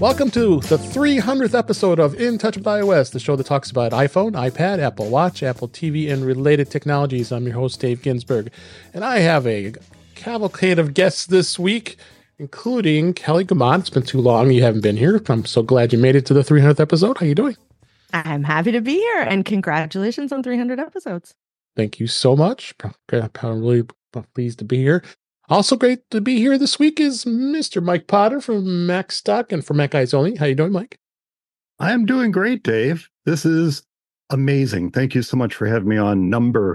Welcome to the 300th episode of In Touch with iOS, the show that talks about iPhone, iPad, Apple Watch, Apple TV, and related technologies. I'm your host, Dave Ginsburg, and I have a cavalcade of guests this week, including Kelly Guimond. It's been too long you haven't been here. I'm so glad you made it to the 300th episode. How you doing? I'm happy to be here, and congratulations on 300 episodes. Thank you so much. I'm really pleased to be here. Also great to be here this week is Mr. Mike Potter from MacStock and for Mac Eyes Only. How you doing, Mike? I am doing great, Dave. This is amazing. Thank you so much for having me on number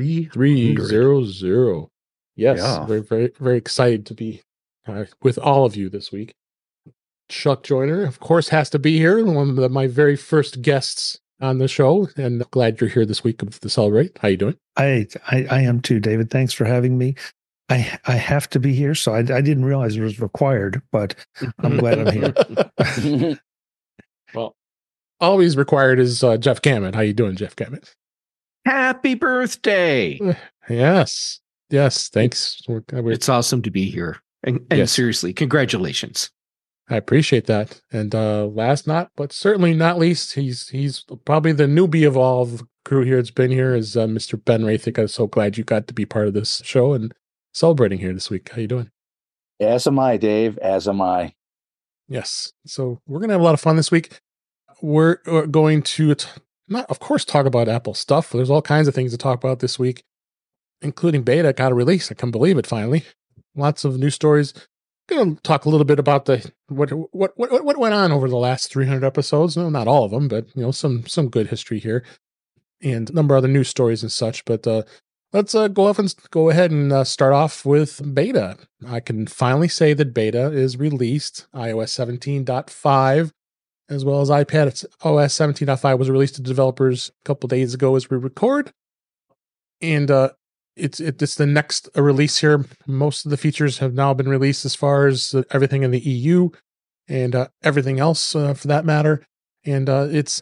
300. Yes, Yeah. very, very, very excited to be with all of you this week. Chuck Joyner, of course, has to be here. One of my very first guests on the show, and glad you're here this week to celebrate. How you doing? I am too, David. Thanks for having me. I have to be here, so I didn't realize it was required, but I'm glad I'm here. Well, always required is Jeff Gamet. How you doing, Jeff Gamet? Happy birthday! Yes, thanks. It's awesome to be here. And Yes. Seriously, congratulations. I appreciate that. And last but certainly not least, he's probably the newbie of all of the crew here that's been here is Mr. Ben Rathick. I'm so glad you got to be part of this show and celebrating here this week. How you doing? As am I, Dave. As am I. Yes. So we're going to have a lot of fun this week. We're going to of course, talk about Apple stuff. There's all kinds of things to talk about this week, including beta got a release. I can't believe it finally. Lots of news stories. Going to talk a little bit about what went on over the last 300 episodes. No, not all of them, but some good history here, and a number of other news stories and such. But let's go ahead and start off with beta. I can finally say that beta is released. iOS 17.5, as well as iPad OS 17.5 was released to developers a couple days ago as we record, and it's the next release here. Most of the features have now been released as far as everything in the EU and everything else for that matter. And it's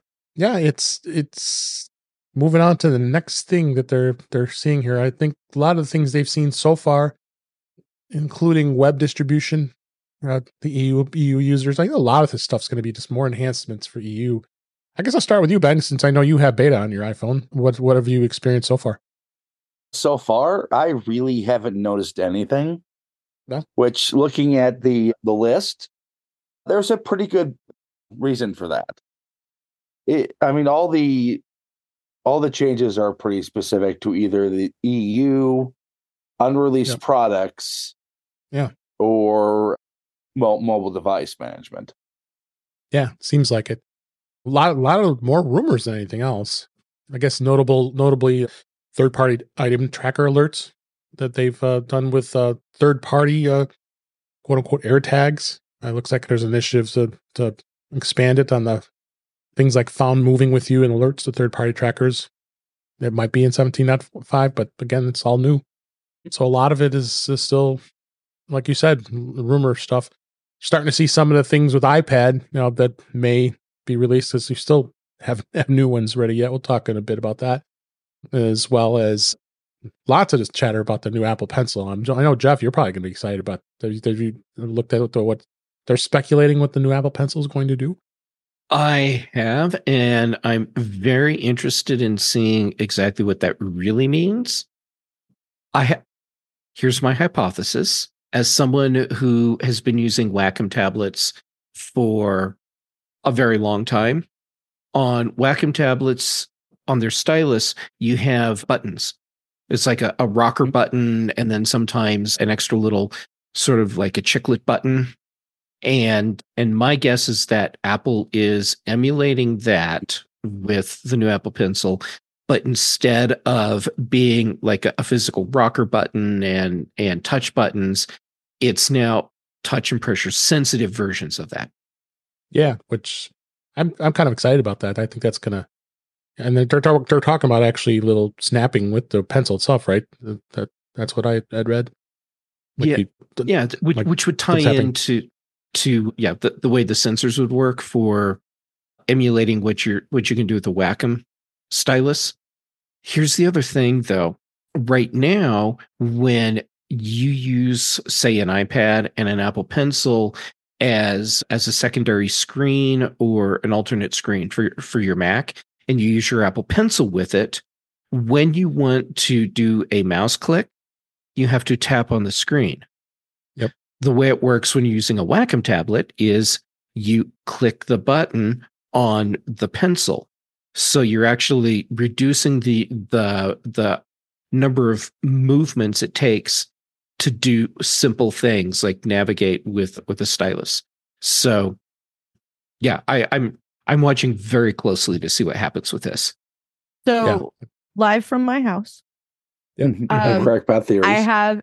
moving on to the next thing that they're seeing here. I think a lot of the things they've seen so far, including web distribution, the EU users. I think a lot of this stuff's going to be just more enhancements for EU. I guess I'll start with you, Ben, since I know you have beta on your iPhone. What have you experienced so far? So far, I really haven't noticed anything. No? Which, looking at the list, there's a pretty good reason for that. All the changes are pretty specific to either the EU, unreleased products, or mobile device management. Yeah, seems like it. A lot of more rumors than anything else. I guess notably third-party item tracker alerts that they've done with third-party quote-unquote AirTags. It looks like there's initiatives to expand it on the things like found moving with you and alerts to third-party trackers. That might be in 17.5, but again, it's all new. So a lot of it is still, like you said, rumor stuff. Starting to see some of the things with iPad that may be released because we still have new ones ready yet. We'll talk in a bit about that, as well as lots of just chatter about the new Apple Pencil. I know, Jeff, you're probably going to be excited about that. Have you looked at what they're speculating what the new Apple Pencil is going to do? I have, and I'm very interested in seeing exactly what that really means. Here's my hypothesis. As someone who has been using Wacom tablets for a very long time, on Wacom tablets, on their stylus, you have buttons. It's like a rocker button, and then sometimes an extra little sort of like a chiclet button. And my guess is that Apple is emulating that with the new Apple Pencil, but instead of being like a physical rocker button and touch buttons, it's now touch and pressure sensitive versions of that. Yeah, which I'm kind of excited about that. I think that's gonna, and they're talking about actually little snapping with the pencil itself, right? That's what I'd read. Like which would tie into the way the sensors would work for emulating what you can do with the Wacom stylus. Here's the other thing, though. Right now, when you use, say, an iPad and an Apple Pencil, as a secondary screen or an alternate screen for your Mac, and you use your Apple Pencil with it, when you want to do a mouse click, you have to tap on the screen. Yep. The way it works when you're using a Wacom tablet is you click the button on the pencil. So you're actually reducing the number of movements it takes to do simple things like navigate with a stylus. So yeah, I'm watching very closely to see what happens with this. So live from my house. Correct about theories.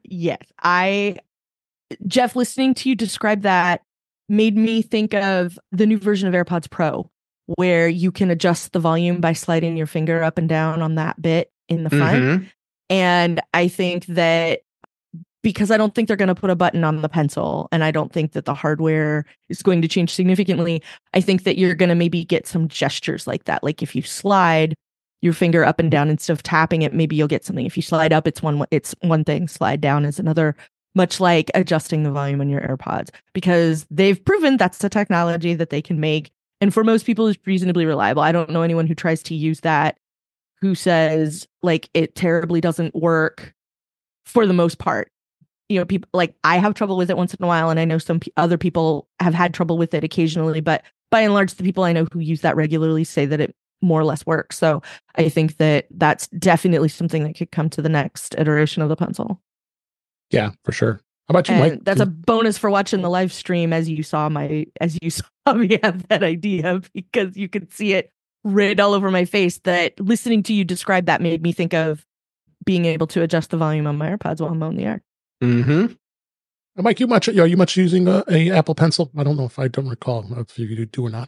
Jeff, listening to you describe that made me think of the new version of AirPods Pro, where you can adjust the volume by sliding your finger up and down on that bit in the front. Mm-hmm. And I think that because I don't think they're going to put a button on the pencil, and I don't think that the hardware is going to change significantly, I think that you're going to maybe get some gestures like that. Like if you slide your finger up and down instead of tapping it, maybe you'll get something. If you slide up, it's one thing. Slide down is another. Much like adjusting the volume on your AirPods, because they've proven that's the technology that they can make. And for most people, it's reasonably reliable. I don't know anyone who tries to use that who says like it terribly doesn't work for the most part. You know, people like I have trouble with it once in a while, and I know some other people have had trouble with it occasionally. But by and large, the people I know who use that regularly say that it more or less works. So I think that that's definitely something that could come to the next iteration of the pencil. Yeah, for sure. How about you, and Mike? That's a bonus for watching the live stream as you saw me have that idea, because you could see it writ all over my face. That listening to you describe that made me think of being able to adjust the volume on my AirPods while I'm on the air. Mm-hmm. Mike, are you much using a Apple Pencil? I don't know if I don't recall if you do or not.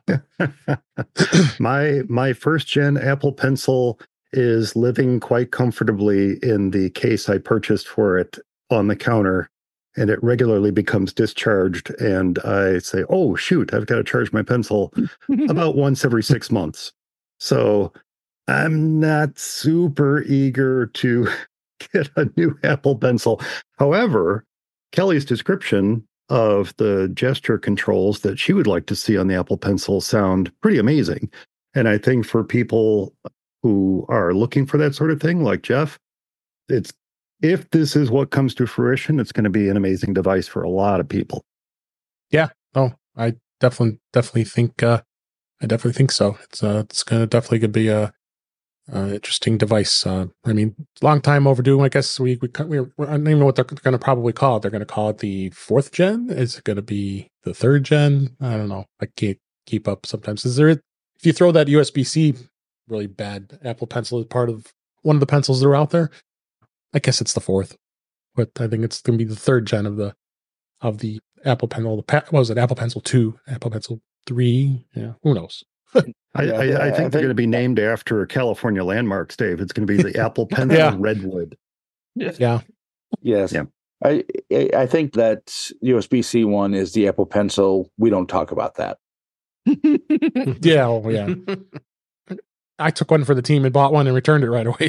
My first gen Apple Pencil is living quite comfortably in the case I purchased for it on the counter, and it regularly becomes discharged, and I say, oh shoot, I've got to charge my pencil about once every 6 months. So I'm not super eager to get a new Apple Pencil. However, Kelly's description of the gesture controls that she would like to see on the Apple Pencil sound pretty amazing. And I think for people who are looking for that sort of thing, like Jeff, if this is what comes to fruition, it's going to be an amazing device for a lot of people. Yeah. Oh, I definitely think so. It's going to definitely be a interesting device. I mean, long time overdue. I guess I don't even know what they're going to probably call it. They're going to call it the 4th gen. Is it going to be the 3rd gen? I don't know. I can't keep up sometimes. If you throw that USB-C really bad Apple Pencil as part of one of the pencils that are out there, I guess it's the 4th, but I think it's going to be the 3rd gen of the Apple Pencil. What was it? Apple Pencil 2, Apple Pencil 3. Yeah, who knows? I think they're going to be named after California landmarks, Dave. It's going to be the Apple Pencil Redwood. Yeah. Yes. Yeah. I think that USB-C one is the Apple Pencil. We don't talk about that. Yeah. Oh, yeah. I took one for the team and bought one and returned it right away.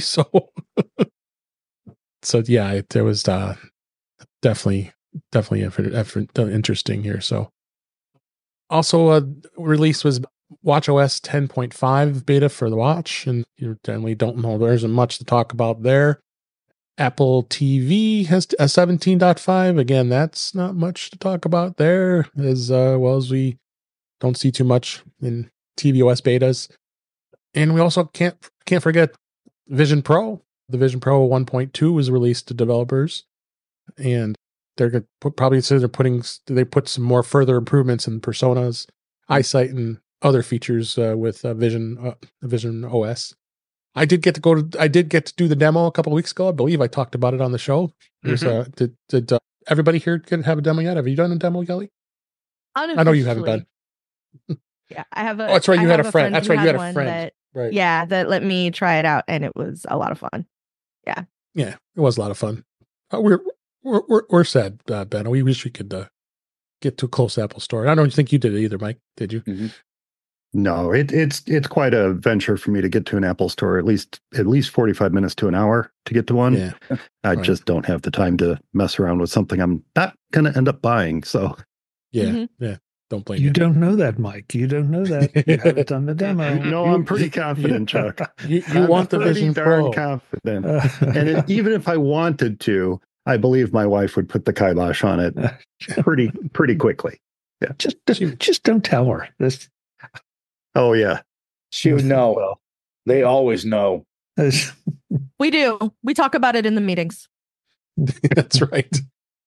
So yeah, there was definitely interesting here. So also a release was WatchOS 10.5 beta for the watch, and you generally don't know, there isn't much to talk about there. Apple TV has a 17.5. Again, that's not much to talk about there, as well as we don't see too much in tvOS betas. And we also can't forget Vision Pro. The Vision Pro 1.2 was released to developers, and they're going to probably say they put some more further improvements in personas, eyesight, and other features with Vision OS. I did get to do the demo a couple of weeks ago. I believe I talked about it on the show. Mm-hmm. Did everybody here have a demo yet? Have you done a demo, Kelly? I know you haven't done. Yeah, I have a. Oh, that's right. You had a friend. That's right. You had a friend. Right. Yeah, that let me try it out, and it was a lot of fun. Yeah. Yeah, it was a lot of fun. We're sad, Ben. We wish we could get to a close Apple Store. I don't think you did it either, Mike. Did you? Mm-hmm. No, it's quite a venture for me to get to an Apple Store. At least 45 minutes to an hour to get to one. Yeah, I just don't have the time to mess around with something I'm not going to end up buying. So yeah, yeah. Don't blame You you. don't know that, Mike. You don't know that. You haven't done the demo. No, I'm pretty confident, Chuck. You I'm want the pretty Vision darn Pro. confident. And even if I wanted to, I believe my wife would put the kibosh on it pretty quickly. Yeah. Just don't tell her. This, Oh yeah. She would know. Well, They always know. We do. We talk about it in the meetings. That's right.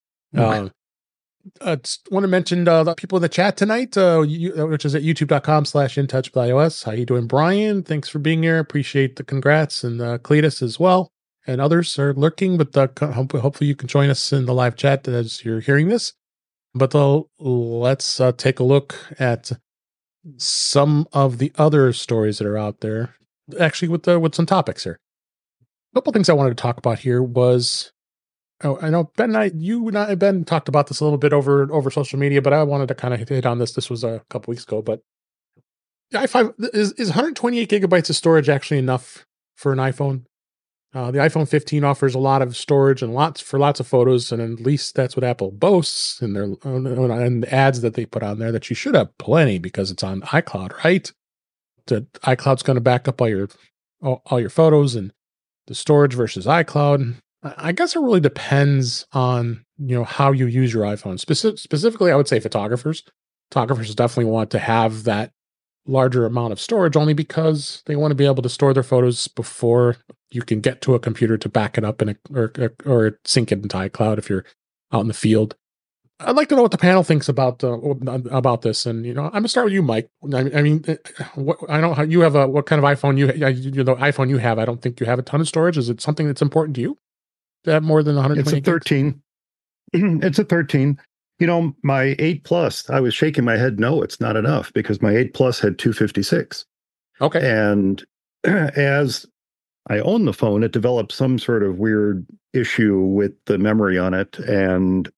Just want to mention the people in the chat tonight, which is at youtube.com/intouchwithios. How you doing, Brian? Thanks for being here. Appreciate the congrats. And Cletus as well. And others are lurking, but hopefully you can join us in the live chat as you're hearing this. But let's take a look at some of the other stories that are out there. Actually, with some topics here. A couple things I wanted to talk about here was, I know Ben and I, Ben, talked about this a little bit over social media, but I wanted to kind of hit on this. This was a couple weeks ago, but the i5 is 128 gigabytes of storage actually enough for an iPhone? The iPhone 15 offers a lot of storage and lots of photos, and at least that's what Apple boasts in their and the ads that they put on there, that you should have plenty because it's on iCloud, right? That iCloud's going to back up all your photos, and the storage versus iCloud. I guess it really depends on how you use your iPhone. Specifically, I would say photographers. Photographers definitely want to have that larger amount of storage, only because they want to be able to store their photos before you can get to a computer to back it up or sync it into iCloud if you're out in the field. I'd like to know what the panel thinks about this, and I'm gonna start with you, Mike. I mean, I don't know how you have what kind of iPhone the iPhone you have. I don't think you have a ton of storage. Is it something that's important to you to have more than 120? It's a 13. It's a 13. My 8 Plus, I was shaking my head. No, it's not enough, because my 8 Plus had 256. Okay. And as I own the phone, it developed some sort of weird issue with the memory on it. And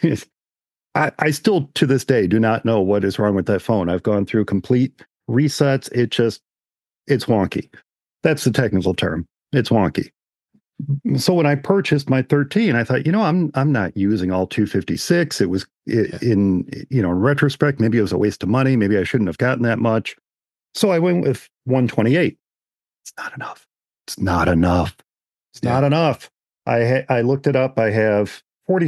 I still, to this day, do not know what is wrong with that phone. I've gone through complete resets. It's wonky. That's the technical term. It's wonky. So when I purchased my 13, I thought, I'm not using all 256. It was in retrospect, maybe it was a waste of money. Maybe I shouldn't have gotten that much. So I went with 128. It's not enough. It's not enough. It's not enough. I looked it up. I have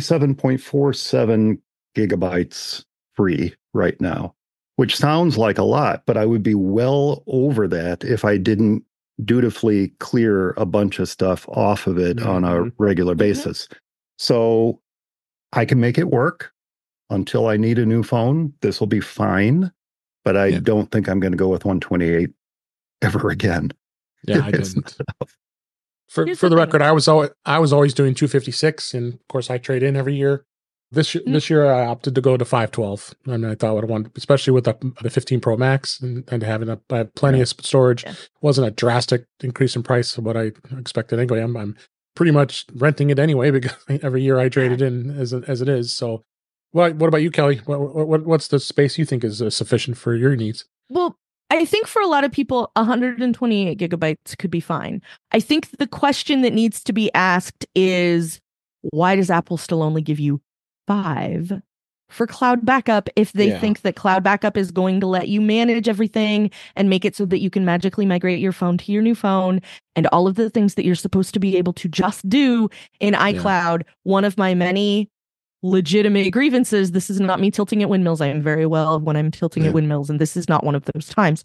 47.47 gigabytes free right now, which sounds like a lot, but I would be well over that if I didn't dutifully clear a bunch of stuff off of it on a regular basis. So I can make it work until I need a new phone. This will be fine, but I don't think I'm going to go with 128 ever again. Yeah, I didn't. For the record, I was always doing 256, and of course I trade in every year. This year I opted to go to 512, and I thought what I wanted, especially with the 15 Pro Max and having plenty of storage. Wasn't a drastic increase in price of what I expected anyway. I'm pretty much renting it anyway, because every year I trade it in as it is. So, what about you, Kelly? What's the space you think is sufficient for your needs? Well, I think for a lot of people, 128 gigabytes could be fine. I think the question that needs to be asked is, why does Apple still only give you 5 for cloud backup if they think that cloud backup is going to let you manage everything and make it so that you can magically migrate your phone to your new phone and all of the things that you're supposed to be able to just do in iCloud? One of my many legitimate grievances, this is not me tilting at windmills. I am very well when I'm tilting at windmills, and this is not one of those times.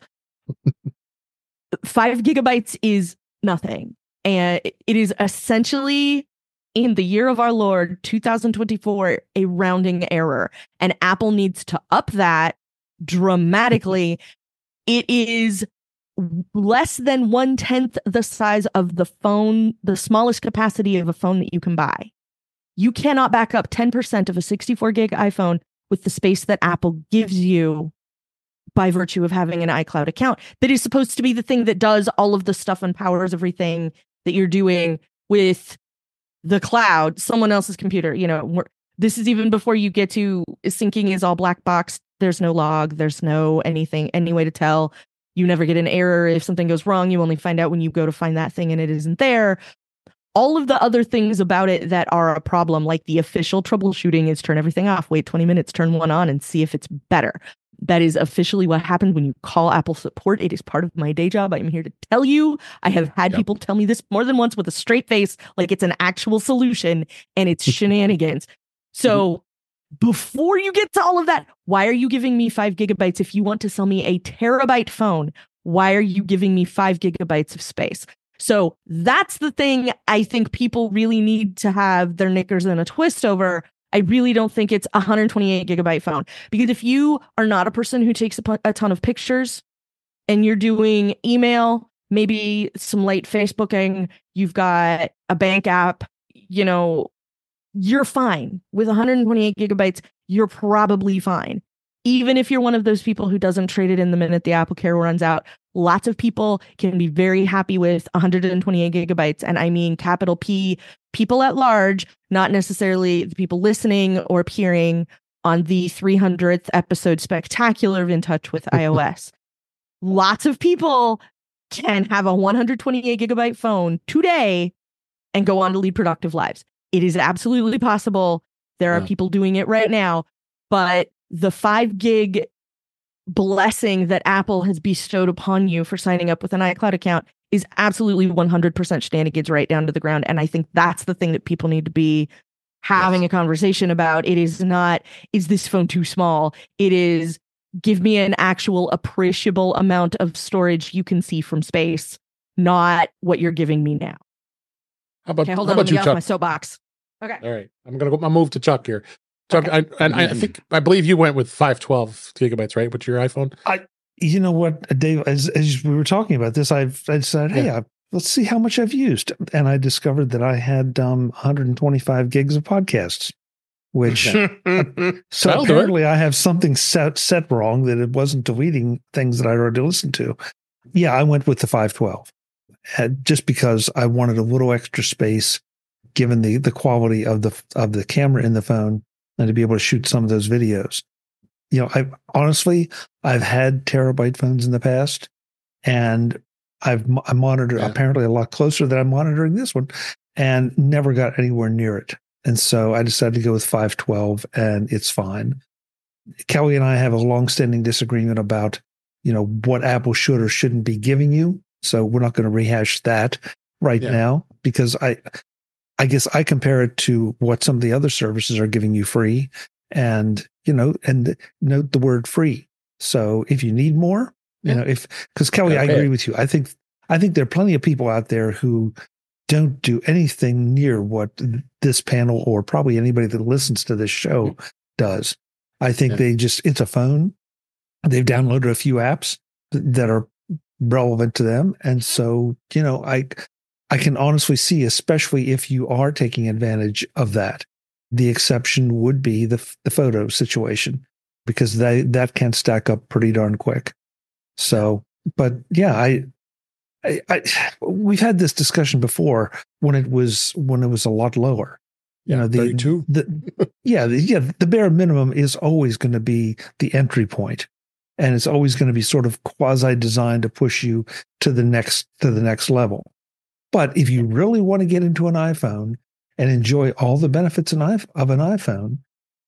5 gigabytes is nothing. And it is essentially, in the year of our Lord, 2024, a rounding error. And Apple needs to up that dramatically. It is less than 1/10 the size of the phone, the smallest capacity of a phone that you can buy. You cannot back up 10% of a 64 gig iPhone with the space that Apple gives you by virtue of having an iCloud account that is supposed to be the thing that does all of the stuff and powers everything that you're doing with the cloud, someone else's computer. This is even before you get to syncing is all black box. There's no log. There's no any way to tell. You never get an error. If something goes wrong, you only find out when you go to find that thing and it isn't there. All of the other things about it that are a problem, like the official troubleshooting is turn everything off, wait 20 minutes, turn one on and see if it's better. That is officially what happened when you call Apple support. It is part of my day job. I'm here to tell you. I have had people tell me this more than once with a straight face, like it's an actual solution, and it's shenanigans. So before you get to all of that, why are you giving me 5 gigabytes? If you want to sell me a terabyte phone, why are you giving me 5 gigabytes of space? So that's the thing I think people really need to have their knickers in a twist over. I really don't think it's a 128 gigabyte phone, because if you are not a person who takes a ton of pictures and you're doing email, maybe some late Facebooking, you've got a bank app, you know, you're fine with 128 gigabytes. You're probably fine. Even if you're one of those people who doesn't trade it in the minute the Apple Care runs out, lots of people can be very happy with 128 gigabytes. And I mean, capital P, people at large, not necessarily the people listening or appearing on the 300th episode spectacular of In Touch with iOS. Lots of people can have a 128 gigabyte phone today and go on to lead productive lives. It is absolutely possible. There are people doing it right now, but the 5 gig blessing that Apple has bestowed upon you for signing up with an iCloud account is absolutely 100% shenanigans right down to the ground. And I think that's the thing that people need to be having a conversation about. It is not, is this phone too small? It is, give me an actual appreciable amount of storage you can see from space, not what you're giving me now. Hold on, about let me you, get off Chuck? my soapbox. Okay. All right, I'm gonna go. I'll move to Chuck here. Chuck, Okay. I believe you went with 512 gigabytes, right? With your iPhone. You know what, Dave? As we were talking about this, I said, "Hey, let's see how much I've used," and I discovered that I had 125 gigs of podcasts. Which so apparently I have something set wrong, that it wasn't deleting things that I already listened to. Yeah, I went with the 512 just because I wanted a little extra space, given the quality of the camera in the phone, and to be able to shoot some of those videos. You know, I've had terabyte phones in the past, and I monitored apparently a lot closer than I'm monitoring this one, and never got anywhere near it. And so I decided to go with 512, and it's fine. Kelly and I have a long-standing disagreement about, you know, what Apple should or shouldn't be giving you. So we're not going to rehash that right now, because I guess I compare it to what some of the other services are giving you free, and, you know, and note the word free. So if you need more, you know, because Kelly, I agree with you. I think there are plenty of people out there who don't do anything near what this panel, or probably anybody that listens to this show, does. I think it's a phone. They've downloaded a few apps that are relevant to them. And so, you know, I can honestly see, especially if you are taking advantage of that, the exception would be the photo situation, because that can stack up pretty darn quick. So, but yeah, we've had this discussion before when it was a lot lower. You know, 32. The bare minimum is always going to be the entry point, and it's always going to be sort of quasi designed to push you to the next level. But if you really want to get into an iPhone and enjoy all the benefits of an iPhone,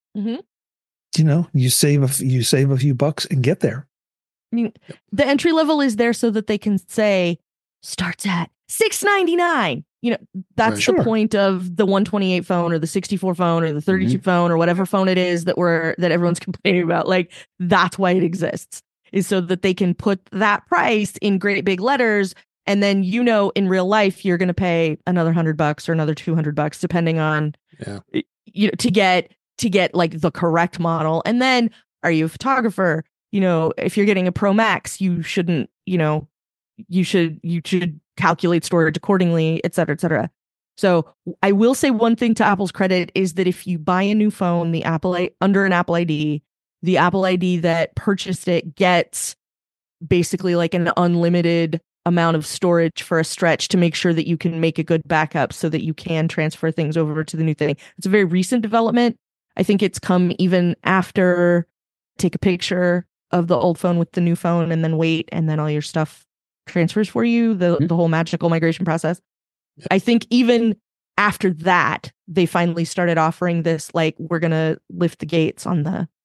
you know, you save a few bucks and get there. I mean, the entry level is there so that they can say starts at $699. You know, that's the point of the 128 phone, or the 64 phone, or the 32 phone, or whatever phone it is that everyone's complaining about. Like, that's why it exists, is so that they can put that price in great big letters. And then, you know, in real life, you're going to pay another $100 or another $200, depending on, you know, to get like the correct model. And then, are you a photographer? You know, if you're getting a Pro Max, you shouldn't, you know, you should calculate storage accordingly, et cetera, et cetera. So I will say one thing to Apple's credit is that if you buy a new phone, under an Apple ID, the Apple ID that purchased it gets basically like an unlimited amount of storage for a stretch, to make sure that you can make a good backup so that you can transfer things over to the new thing. It's a very recent development. I think it's come even after take a picture of the old phone with the new phone and then wait, and then all your stuff transfers for you, the whole magical migration process. I think even after that, they finally started offering this, like, we're going to lift the gates on the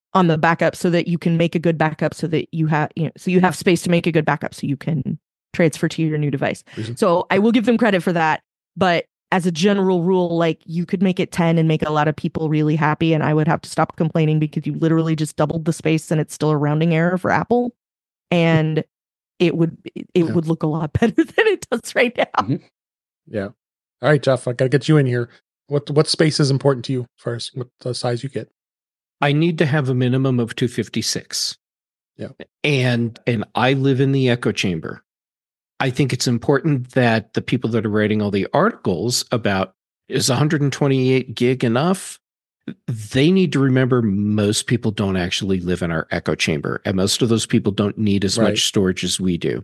on the backup so that you can make a good backup so that you have, so you have space to make a good backup so you can transfer to your new device. So I will give them credit for that. But as a general rule, like you could make it 10 and make a lot of people really happy. And I would have to stop complaining because you literally just doubled the space and it's still a rounding error for Apple. And it would look a lot better than it does right now. Mm-hmm. Yeah. All right, Jeff, I got to get you in here. What space is important to you as far as what size you get? I need to have a minimum of 256. Yeah. And I live in the echo chamber. I think it's important that the people that are writing all the articles about is 128 gig enough? They need to remember most people don't actually live in our echo chamber, and most of those people don't need as much storage as we do.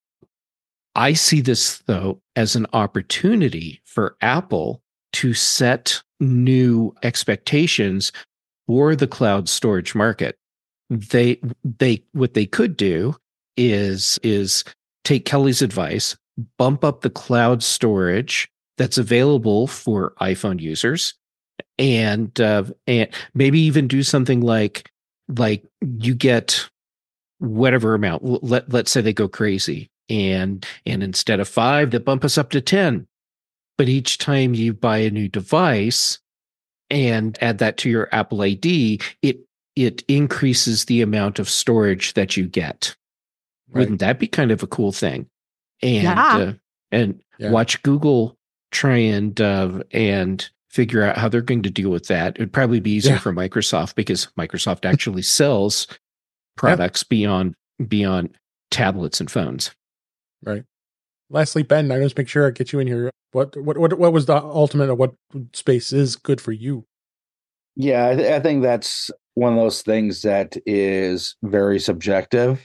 I see this, though, as an opportunity for Apple to set new expectations for the cloud storage market. They what they could do is take Kelly's advice, bump up the cloud storage that's available for iPhone users, and maybe even do something like you get whatever amount. Let's say they go crazy, and instead of 5, they bump us up to 10. But each time you buy a new device and add that to your Apple ID, it increases the amount of storage that you get. Right. Wouldn't that be kind of a cool thing? And watch Google try and figure out how they're going to deal with that. It'd probably be easier for Microsoft because Microsoft actually sells products beyond tablets and phones. Right. Lastly, Ben, I just make sure I get you in here. What was the ultimate of what space is good for you? Yeah, I think that's one of those things that is very subjective.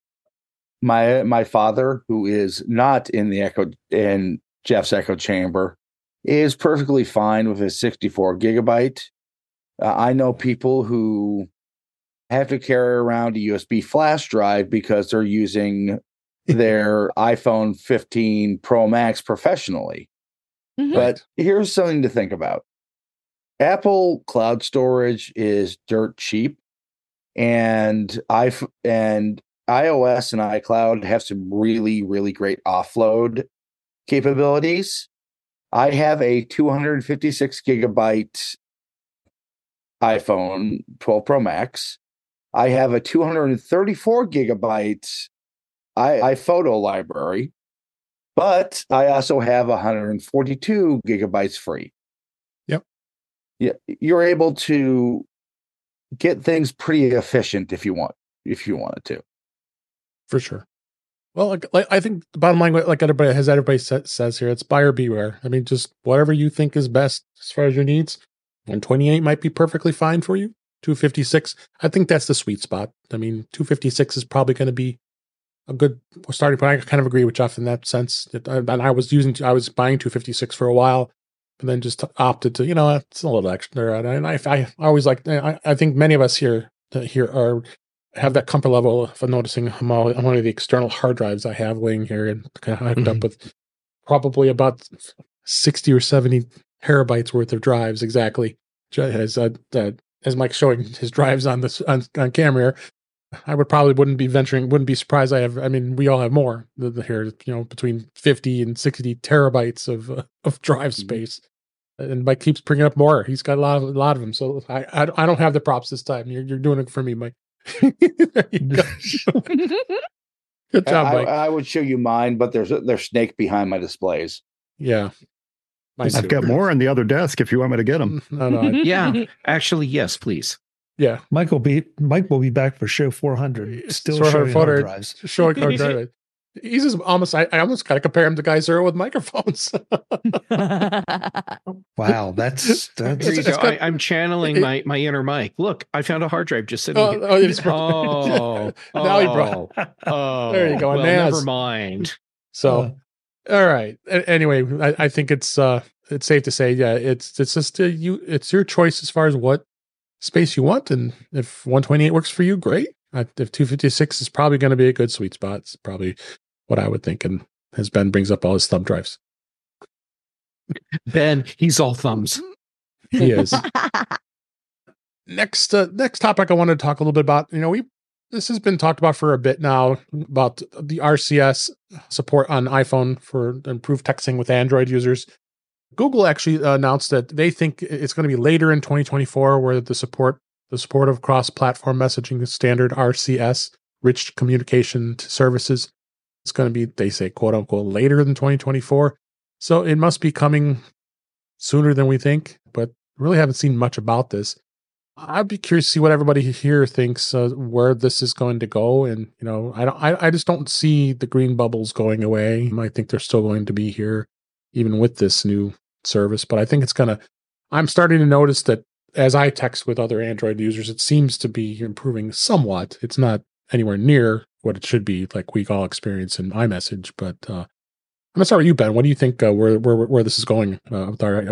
My father, who is not in Jeff's echo chamber, is perfectly fine with his 64 gigabyte. I know people who have to carry around a USB flash drive because they're using their iPhone 15 Pro Max professionally. Mm-hmm. But here's something to think about. Apple cloud storage is dirt cheap, and iOS and iCloud have some really, really great offload capabilities. I have a 256 gigabyte iPhone 12 Pro Max. I have a 234 gigabyte iPhoto library, but I also have 142 gigabytes free. Yep. Yeah, you're able to get things pretty efficient if you wanted to. For sure. Well, I think the bottom line, like everybody says here, it's buyer beware. I mean, just whatever you think is best as far as your needs. 128 might be perfectly fine for you. 256, I think that's the sweet spot. I mean, 256 is probably going to be a good starting point. I kind of agree with Jeff in that sense. And I was buying 256 for a while, and then just opted to, it's a little extra. And I always like. I think many of us here have that comfort level of noticing how many of the external hard drives I have laying here, and kind of hooked up with probably about 60 or 70 terabytes worth of drives exactly. As Mike's showing his drives on camera, I wouldn't be surprised. We all have more here, between 50 and 60 terabytes of drive space. And Mike keeps bringing up more. He's got a lot of them. So I don't have the props this time. You're doing it for me, Mike. There you go. Good job, Mike. I would show you mine, but there's snake behind my displays. Yeah. I've got more on the other desk if you want me to get them. No. Yeah, actually, yes, please. Yeah. Mike will be back for show 400. Still showing hard drives. Showing hard drives. He's just I almost kind of compare him to guys who are with microphones. Wow, that's I'm channeling my inner Mike. Look, I found a hard drive just sitting here. Now he brought. There you go. Well, never mind. So, all right. Anyway, I think it's safe to say, it's just it's your choice as far as what space you want, and if 128 works for you, great. If 256 is probably going to be a good sweet spot, it's probably what I would think. And as Ben brings up all his thumb drives, Ben, he's all thumbs. He is. next topic I wanted to talk a little bit about. This has been talked about for a bit now about the RCS support on iPhone for improved texting with Android users. Google actually announced that they think it's going to be later in 2024 where the support of cross-platform messaging standard RCS, rich communication services, it's going to be, they say, quote unquote, later than 2024. So it must be coming sooner than we think, but really haven't seen much about this. I'd be curious to see what everybody here thinks where this is going to go. And, I just don't see the green bubbles going away. I think they're still going to be here even with this new service, but I think I'm starting to notice that as I text with other Android users, it seems to be improving somewhat. It's not anywhere near what it should be, like we all experience in iMessage. But I'm gonna start with you, Ben. What do you think where this is going with our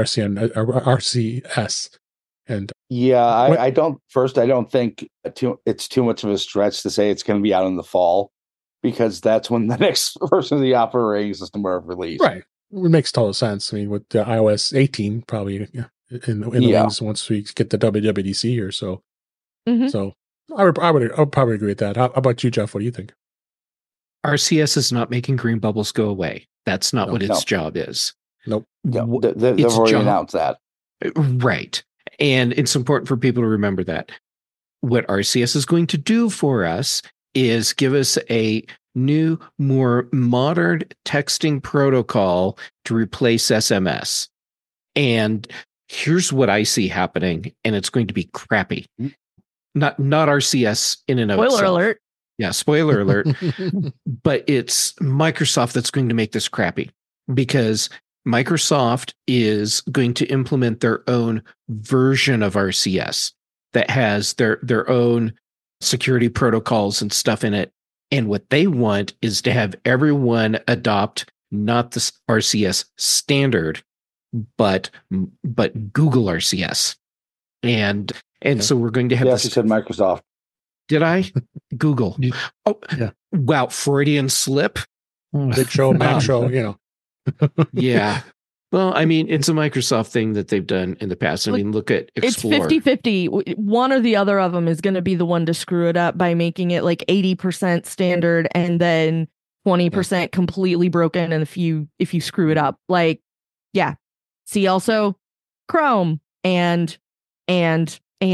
RCS? And I don't think it's too much of a stretch to say it's going to be out in the fall, because that's when the next version of the operating system are released. Right. It makes total sense. I mean, with the iOS 18 probably in the wings once we get the WWDC here. So, so I would probably agree with that. How about you, Jeff? What do you think? RCS is not making green bubbles go away. That's not what its job is. Nope. No, they've already announced that. Right. And it's important for people to remember that. What RCS is going to do for us is give us a new, more modern texting protocol to replace SMS. And here's what I see happening, and it's going to be crappy. Not RCS in and of itself. Spoiler alert. Yeah, spoiler alert. But it's Microsoft that's going to make this crappy, because Microsoft is going to implement their own version of RCS that has their own security protocols and stuff in it. And what they want is to have everyone adopt not the RCS standard, but Google RCS. And so we're going to have this. You said Microsoft. Did I? Google. Oh, yeah. Wow. Freudian slip. Big show, Mac show, Yeah. Well, I mean, it's a Microsoft thing that they've done in the past. I mean, look at Explorer. It's 50-50. One or the other of them is going to be the one to screw it up by making it like 80% standard and then 20% completely broken. And if you screw it up, like, yeah. See also Chrome and yeah.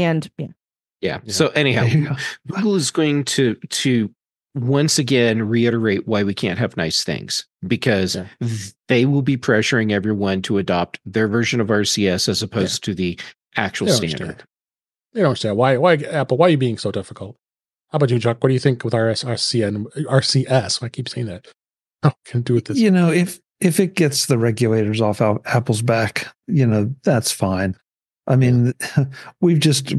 Yeah. So anyhow, Google is going to once again reiterate why we can't have nice things, because they will be pressuring everyone to adopt their version of RCS as opposed to the actual standard. They don't understand why Apple. Why are you being so difficult? How about you, Chuck? What do you think with RCS? I keep saying that. Oh, can do with this. If it gets the regulators off Apple's back, that's fine. I mean, we've just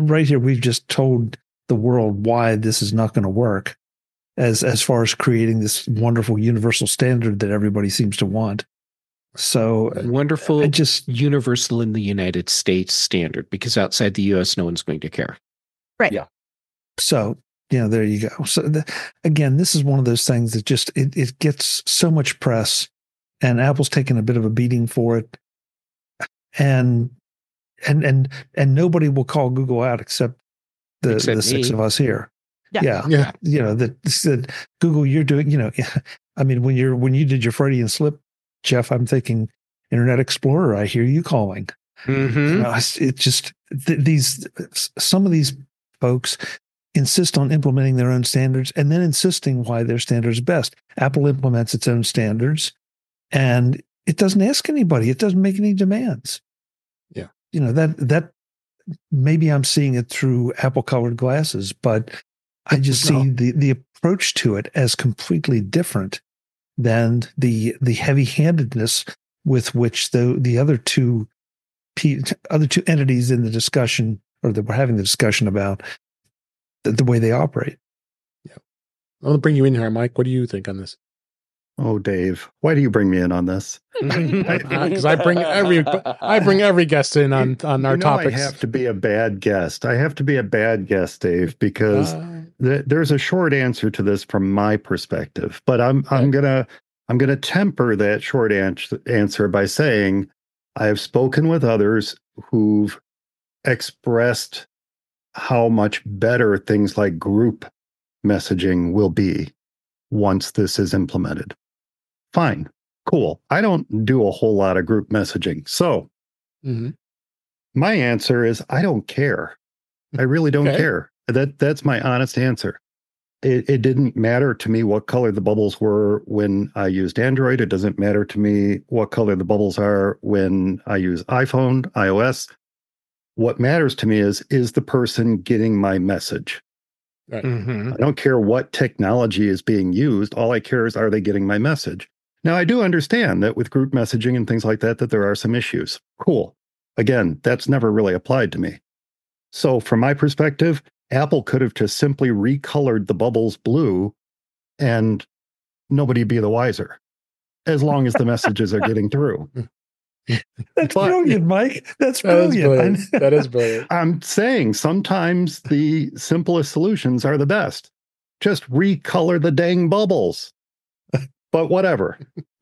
told the world why this is not going to work as far as creating this wonderful universal standard that everybody seems to want. So wonderful, universal in the United States standard, because outside the US, no one's going to care. Right. Yeah. So, there you go. So again, this is one of those things that just, it gets so much press, and Apple's taken a bit of a beating for it. And nobody will call Google out except the six of us here. Yeah. That said, Google, you're doing, I mean, when you did your Freudian slip, Jeff, I'm thinking Internet Explorer, I hear you calling. Mm-hmm. It just, some of these folks insist on implementing their own standards and then insisting why their standards are best. Apple implements its own standards and it doesn't ask anybody. It doesn't make any demands. Yeah. That maybe I'm seeing it through Apple colored glasses, but I just see the approach to it as completely different than the heavy-handedness with which the other two entities in the discussion, or that we're having the discussion about, the way they operate. Yeah, I'll bring you in here, Mike. What do you think on this? Oh, Dave, why do you bring me in on this? Because I bring every guest in on our topics. I have to be a bad guest. Dave, because there's a short answer to this from my perspective. But I'm gonna temper that short answer by saying I have spoken with others who've expressed how much better things like group messaging will be once this is implemented. Fine, cool. I don't do a whole lot of group messaging. So my answer is I don't care. I really don't care. That's my honest answer. It didn't matter to me what color the bubbles were when I used Android. It doesn't matter to me what color the bubbles are when I use iPhone, iOS. What matters to me is the person getting my message? Right. I don't care what technology is being used. All I care is, are they getting my message? Now, I do understand that with group messaging and things like that, that there are some issues. Cool. Again, that's never really applied to me. So from my perspective, Apple could have just simply recolored the bubbles blue and nobody'd be the wiser, as long as the messages are getting through. That's brilliant, Mike. That's brilliant. That is brilliant. I'm saying sometimes the simplest solutions are the best. Just recolor the dang bubbles. But whatever,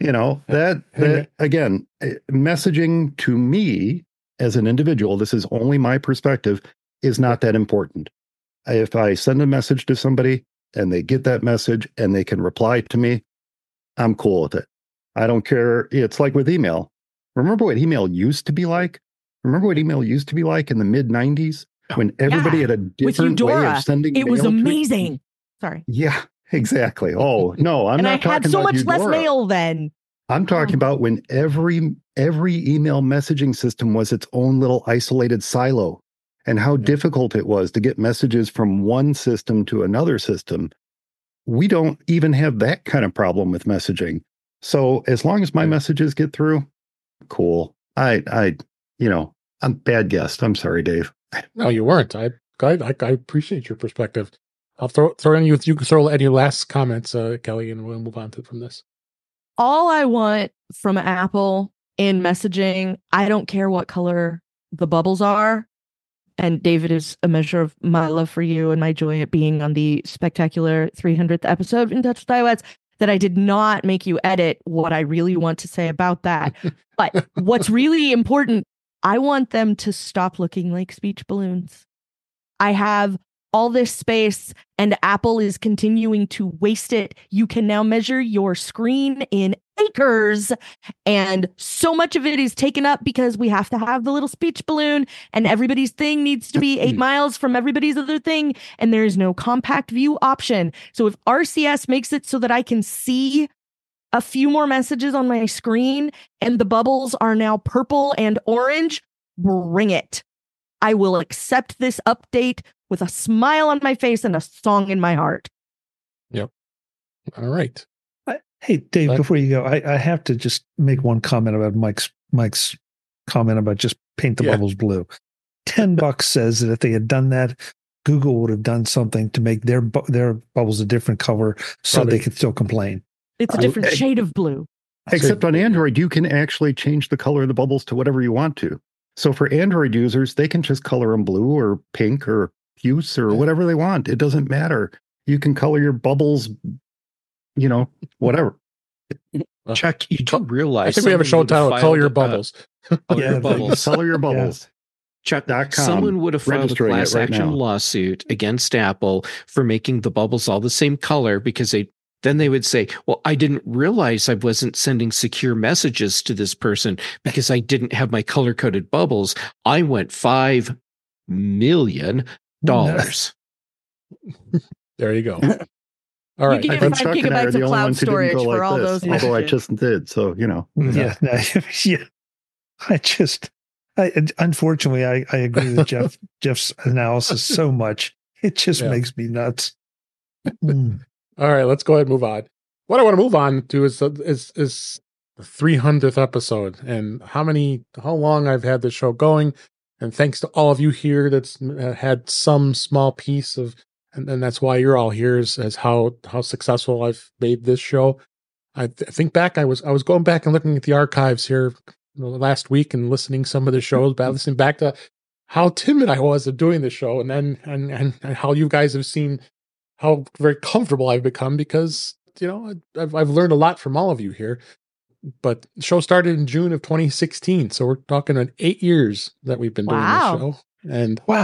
that again, messaging to me as an individual, this is only my perspective, is not that important. If I send a message to somebody and they get that message and they can reply to me, I'm cool with it. I don't care. It's like with email. Remember what email used to be like? Remember what email used to be like in the mid-90s when everybody had a different way of sending mail? It was amazing. Sorry. Yeah, exactly. Oh, no, I'm not talking about I had so much less mail then. I'm talking about when every email messaging system was its own little isolated silo, and how difficult it was to get messages from one system to another system. We don't even have that kind of problem with messaging. So as long as my messages get through, cool. I'm a bad guest. I'm sorry, Dave. No, you weren't. I appreciate your perspective. I'll throw in you can throw any last comments, Kelly, and we'll move on from this. All I want from Apple in messaging, I don't care what color the bubbles are. And David is a measure of my love for you and my joy at being on the spectacular 300th episode of In Touch with iOS, that I did not make you edit what I really want to say about that. But what's really important, I want them to stop looking like speech balloons. I have all this space and Apple is continuing to waste it. You can now measure your screen in acres, and so much of it is taken up because we have to have the little speech balloon, and everybody's thing needs to be 8 miles from everybody's other thing, and there is no compact view option. So if RCS makes it so that I can see a few more messages on my screen and the bubbles are now purple and orange, bring it. I will accept this update with a smile on my face and a song in my heart. Yep. All right. Hey, Dave, before you go, I have to just make one comment about Mike's comment about just paint the bubbles blue. $10 says that if they had done that, Google would have done something to make their bubbles a different color so they could still complain. It's a different shade of blue. Except on Android, you can actually change the color of the bubbles to whatever you want to. So for Android users, they can just color them blue or pink or puce or whatever they want. It doesn't matter. You can color your bubbles, whatever. Chuck, you do realize... I think we have a show title, Color Your Bubbles. Color your bubbles. Chuck, someone would have filed a class action lawsuit against Apple for making the bubbles all the same color because then they would say, well, I didn't realize I wasn't sending secure messages to this person because I didn't have my color-coded bubbles. I went $5 million. There you go. All right. You get 5 gigabytes of cloud storage for all those messages. Although I just did, so, Unfortunately, I agree with Jeff's analysis so much. It just makes me nuts. All right, let's go ahead and move on. What I want to move on to is the 300th episode and how long I've had this show going. And thanks to all of you here that's had some small piece of, and that's why you're all here, is how successful I've made this show. I think back, I was going back and looking at the archives here last week and listening some of the shows, but listening back to how timid I was of doing the show, and then and how you guys have seen how very comfortable I've become because, I've learned a lot from all of you here. But the show started in June of 2016. So we're talking about 8 years that we've been doing this show. And wow,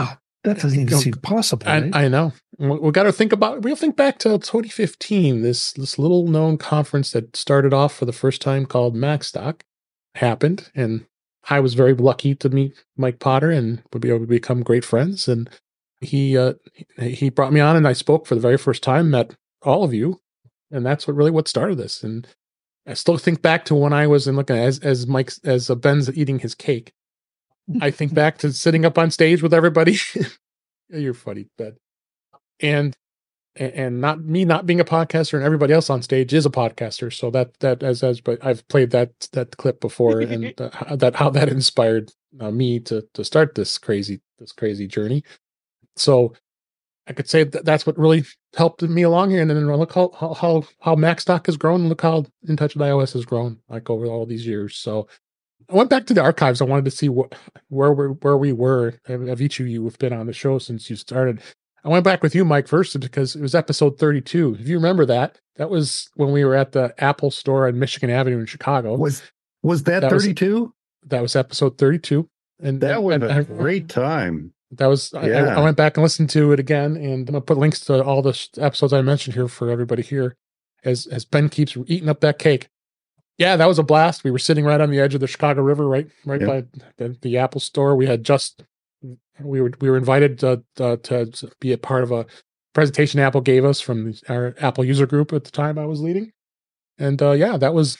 That doesn't even seem possible. Right? I know. We got to think about. We'll think back to 2015. This little known conference that started off for the first time called MacStock happened, and I was very lucky to meet Mike Potter and would be able to become great friends. And he brought me on, and I spoke for the very first time. Met all of you, and that's what started this. And I still think back to when I was in looking as Ben's eating his cake. I think back to sitting up on stage with everybody. You're funny, Ben. And not me not being a podcaster, and everybody else on stage is a podcaster. So but I've played that clip before, and how that inspired me to start this crazy journey. So I could say that's what really helped me along here. And then look how MacStock has grown, and look how In Touch with iOS has grown like over all these years. So I went back to the archives. I wanted to see where we were of each of you who've been on the show since you started. I went back with you, Mike, first because it was episode 32. If you remember that was when we were at the Apple store on Michigan Avenue in Chicago. Was that 32? That was episode 32. And that was a great time. That was, I went back and listened to it again, and I'm going to put links to all the episodes I mentioned here for everybody here as Ben keeps eating up that cake. Yeah, that was a blast. We were sitting right on the edge of the Chicago River, right by the Apple store. We had we were invited to be a part of a presentation Apple gave us from our Apple user group at the time I was leading, and that was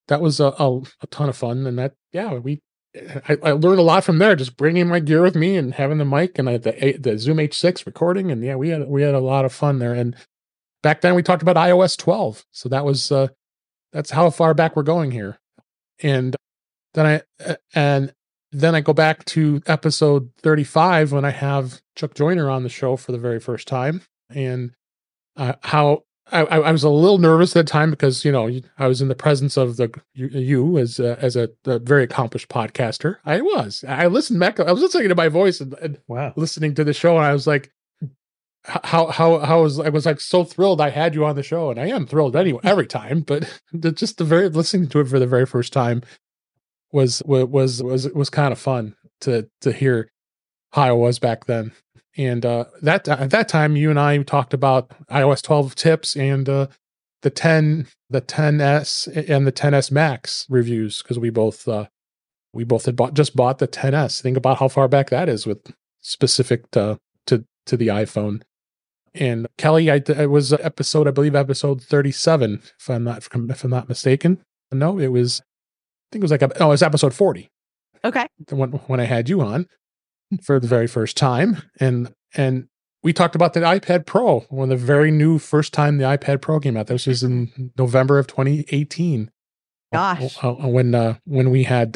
a ton of fun. And I learned a lot from there, just bringing my gear with me and having the mic and the Zoom H6 recording, and we had a lot of fun there. And back then we talked about iOS 12, so that was. That's how far back we're going here. And then I go back to episode 35 when I have Chuck Joyner on the show for the very first time. And how I was a little nervous at the time because, I was in the presence of you as a very accomplished podcaster. I listened back. I was listening to my voice and wow, listening to the show. And I was like, I was like so thrilled I had you on the show, and I am thrilled anyway every time, but listening to it for the very first time was kind of fun to hear how it was back then. And at that time you and I talked about iOS 12 tips and the 10s and the 10s Max reviews, because we both had bought the 10s. Think about how far back that is with specific to the iPhone. And Kelly, it was episode 37, if I'm not mistaken. No, it was episode 40. Okay. When I had you on for the very first time, and we talked about the iPad Pro, when the very new first time the iPad Pro came out. This was in November of 2018. Gosh. When we had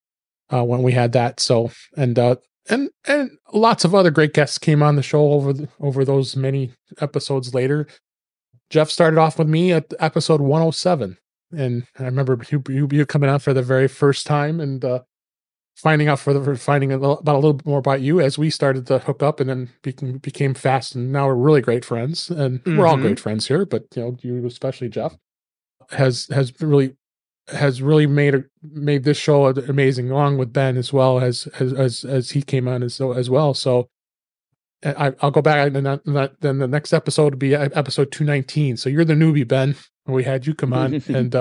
that. So and lots of other great guests came on the show over those many episodes later. Jeff started off with me at episode 107, and I remember you coming out for the very first time and finding about a little bit more about you as we started to hook up, and then became fast, and now we're really great friends, and we're all great friends here. But you especially, Jeff, has really made this show amazing, along with Ben as well as he came on as well. So I'll go back, and then the next episode will be episode 219. So you're the newbie, Ben. We had you come on, and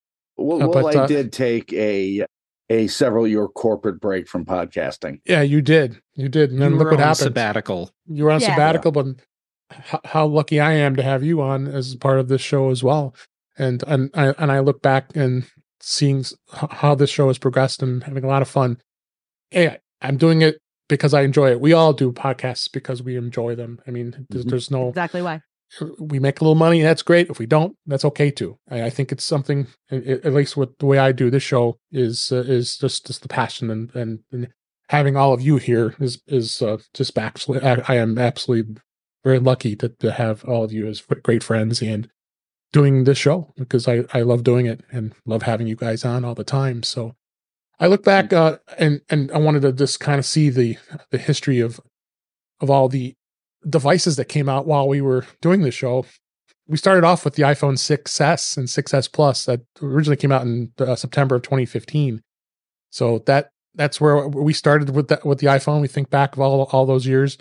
I did take a several year corporate break from podcasting. Yeah, you did, and then look what happened. Sabbatical. You were on sabbatical, but how lucky I am to have you on as part of this show as well. And I look back and seeing how this show has progressed and having a lot of fun. Hey, I'm doing it because I enjoy it. We all do podcasts because we enjoy them. I mean, there's no exactly why. We make a little money, and that's great. If we don't, that's okay too. I think it's something. At least with the way I do this show is just the passion and having all of you here is just actually. I am absolutely very lucky to have all of you as great friends and doing this show, because I love doing it and love having you guys on all the time. So I look back and I wanted to just kind of see the history of all the devices that came out while we were doing the show. We started off with the iPhone 6s and 6s Plus that originally came out in September of 2015. So that's where we started with the iPhone. We think back of all those years.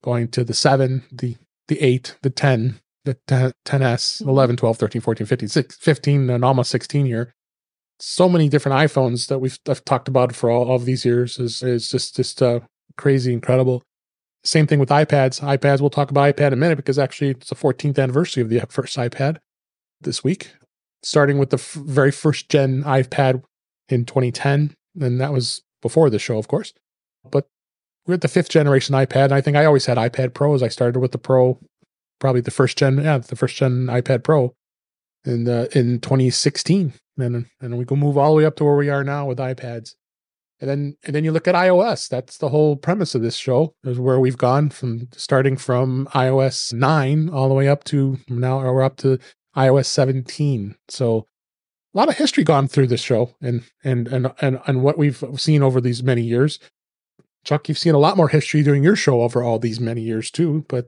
going to the 7, the 8, the 10, the 10S, 11, 12, 13, 14, 15, 15, and almost 16 here. So many different iPhones that I've talked about for all of these years is just crazy, incredible. Same thing with iPads. We'll talk about iPad in a minute because actually it's the 14th anniversary of the first iPad this week, starting with the very first gen iPad in 2010. And that was before the show, of course. But we're at the 5th generation iPad. And I think I always had iPad Pros. I started with the Pro, probably the first gen iPad Pro in 2016. And we can move all the way up to where we are now with iPads. And then you look at iOS. That's the whole premise of this show, is where we've gone starting from iOS 9 all the way up to now we're up to iOS 17. So a lot of history gone through this show and what we've seen over these many years. Chuck, you've seen a lot more history doing your show over all these many years too, but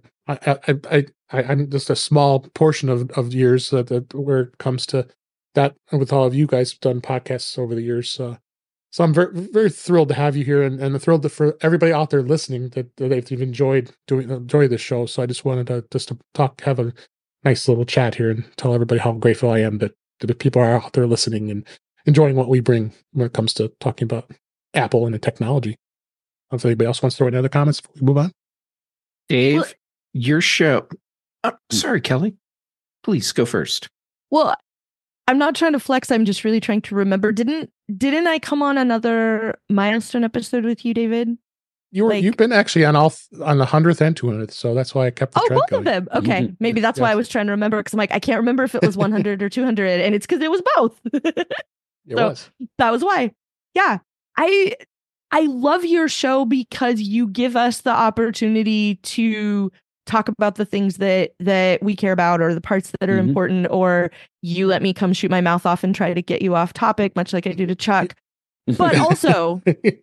I'm just a small portion of years where it comes to that with all of you guys who've done podcasts over the years. So I'm very, very thrilled to have you here and thrilled for everybody out there listening that they've enjoyed this show. So I just wanted to have a nice little chat here and tell everybody how grateful I am that people are out there listening and enjoying what we bring when it comes to talking about Apple and the technology. If anybody else wants to throw any other comments before we move on. Dave, your show. Sorry, Kelly. Please go first. Well, I'm not trying to flex. I'm just really trying to remember. Didn't I come on another milestone episode with you, David? You've been actually on on the 100th and 200th, so that's why I kept the thread going. Both of them. Okay, maybe that's why I was trying to remember, because I'm like, I can't remember if it was 100 or 200, and it's because it was both. It was. That was why. Yeah, I love your show because you give us the opportunity to talk about the things that we care about, or the parts that are important, or you let me come shoot my mouth off and try to get you off topic, much like I do to Chuck. But also,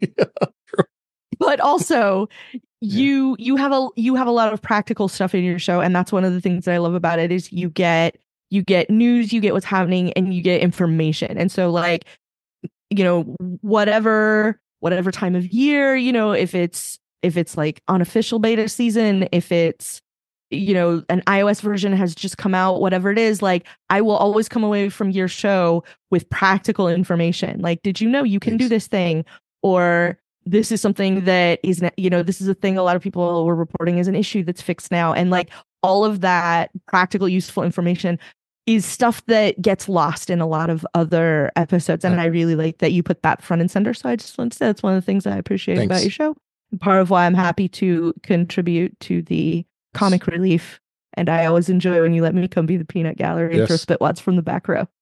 you have a lot of practical stuff in your show, and that's one of the things that I love about it is you get news, you get what's happening, and you get information. And so, like, you know, whatever time of year, you know, if it's like unofficial beta season, if it's, you know, an iOS version has just come out, whatever it is, like, I will always come away from your show with practical information. Like, did you know you can do this thing? Or this is something that is, you know, this is a thing a lot of people were reporting as an issue that's fixed now. And like, all of that practical, useful information is stuff that gets lost in a lot of other episodes. And I really like that you put that front and center. So I just want to say that's one of the things that I appreciate about your show. And part of why I'm happy to contribute to the comic relief. And I always enjoy when you let me come be the peanut gallery and throw spitwads from the back row.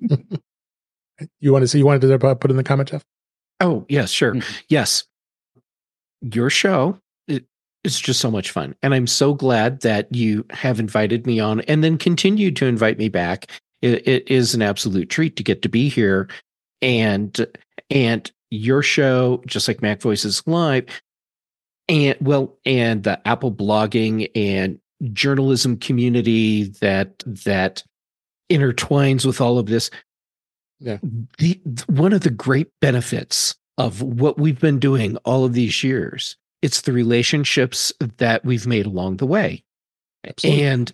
You wanted to put in the comment, Jeff? Oh, yes, sure. Yes. Your show is just so much fun. And I'm so glad that you have invited me on and then continue to invite me back. It is an absolute treat to get to be here. And your show, just like Mac Voices Live, and the Apple blogging and journalism community that intertwines with all of this. Yeah. One of the great benefits of what we've been doing all of these years, it's the relationships that we've made along the way. Absolutely. And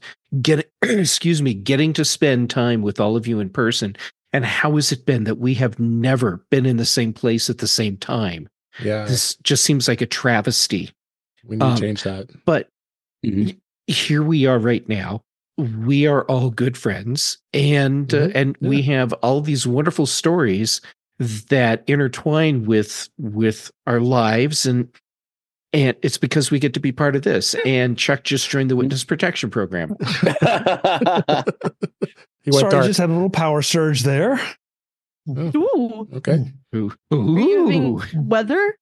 getting to spend time with all of you in person. And how has it been that we have never been in the same place at the same time? Yeah. This just seems like a travesty. We need to change that. But here we are right now. We are all good friends, and we have all these wonderful stories that intertwine with our lives, and it's because we get to be part of this. And Chuck just joined the Witness Protection Program. Sorry, I just had a little power surge there. Ooh. Okay. Ooh. Are you having weather?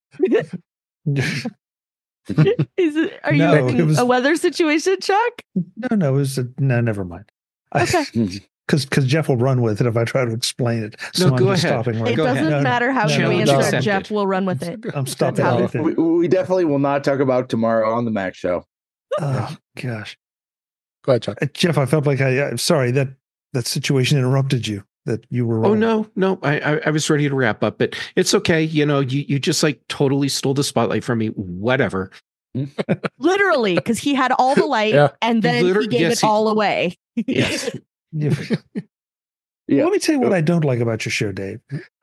Are you having a weather situation, Chuck? No, it was never mind. Okay. Because Jeff will run with it if I try to explain it. So no, I'm go just ahead. stopping right It doesn't matter how you answer it, Jeff will run with it. I'm stopping everything. We definitely will not talk about tomorrow on the Mac Show. Oh, gosh. Go ahead, Chuck. Jeff, I felt like I'm sorry that situation interrupted you, that you were wrong. Oh, no. I was ready to wrap up, but it's okay. You know, you just like totally stole the spotlight from me. Whatever. Literally, because he had all the light Yeah. and then he gave it all away. Yes. Yeah. Let me tell you what I don't like about your show, Dave.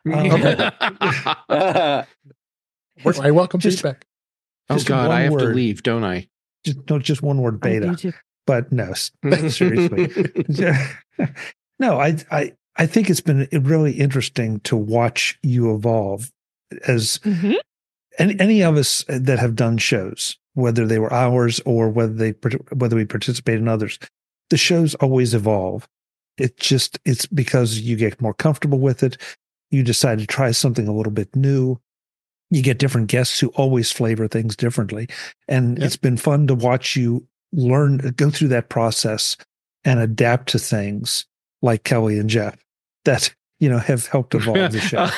I welcome Just- feedback. Oh Just God, one I have to word. leave, don't I? Just one word, I do beta. too. But no, seriously. No, I think it's been really interesting to watch you evolve as Mhm. any of us that have done shows, whether they were ours or whether we participate in others. The shows always evolve. It's because you get more comfortable with it. You decide to try something a little bit new. You get different guests who always flavor things differently. And Yeah. it's been fun to watch you go through that process and adapt to things like Kelly and Jeff that, have helped evolve the show.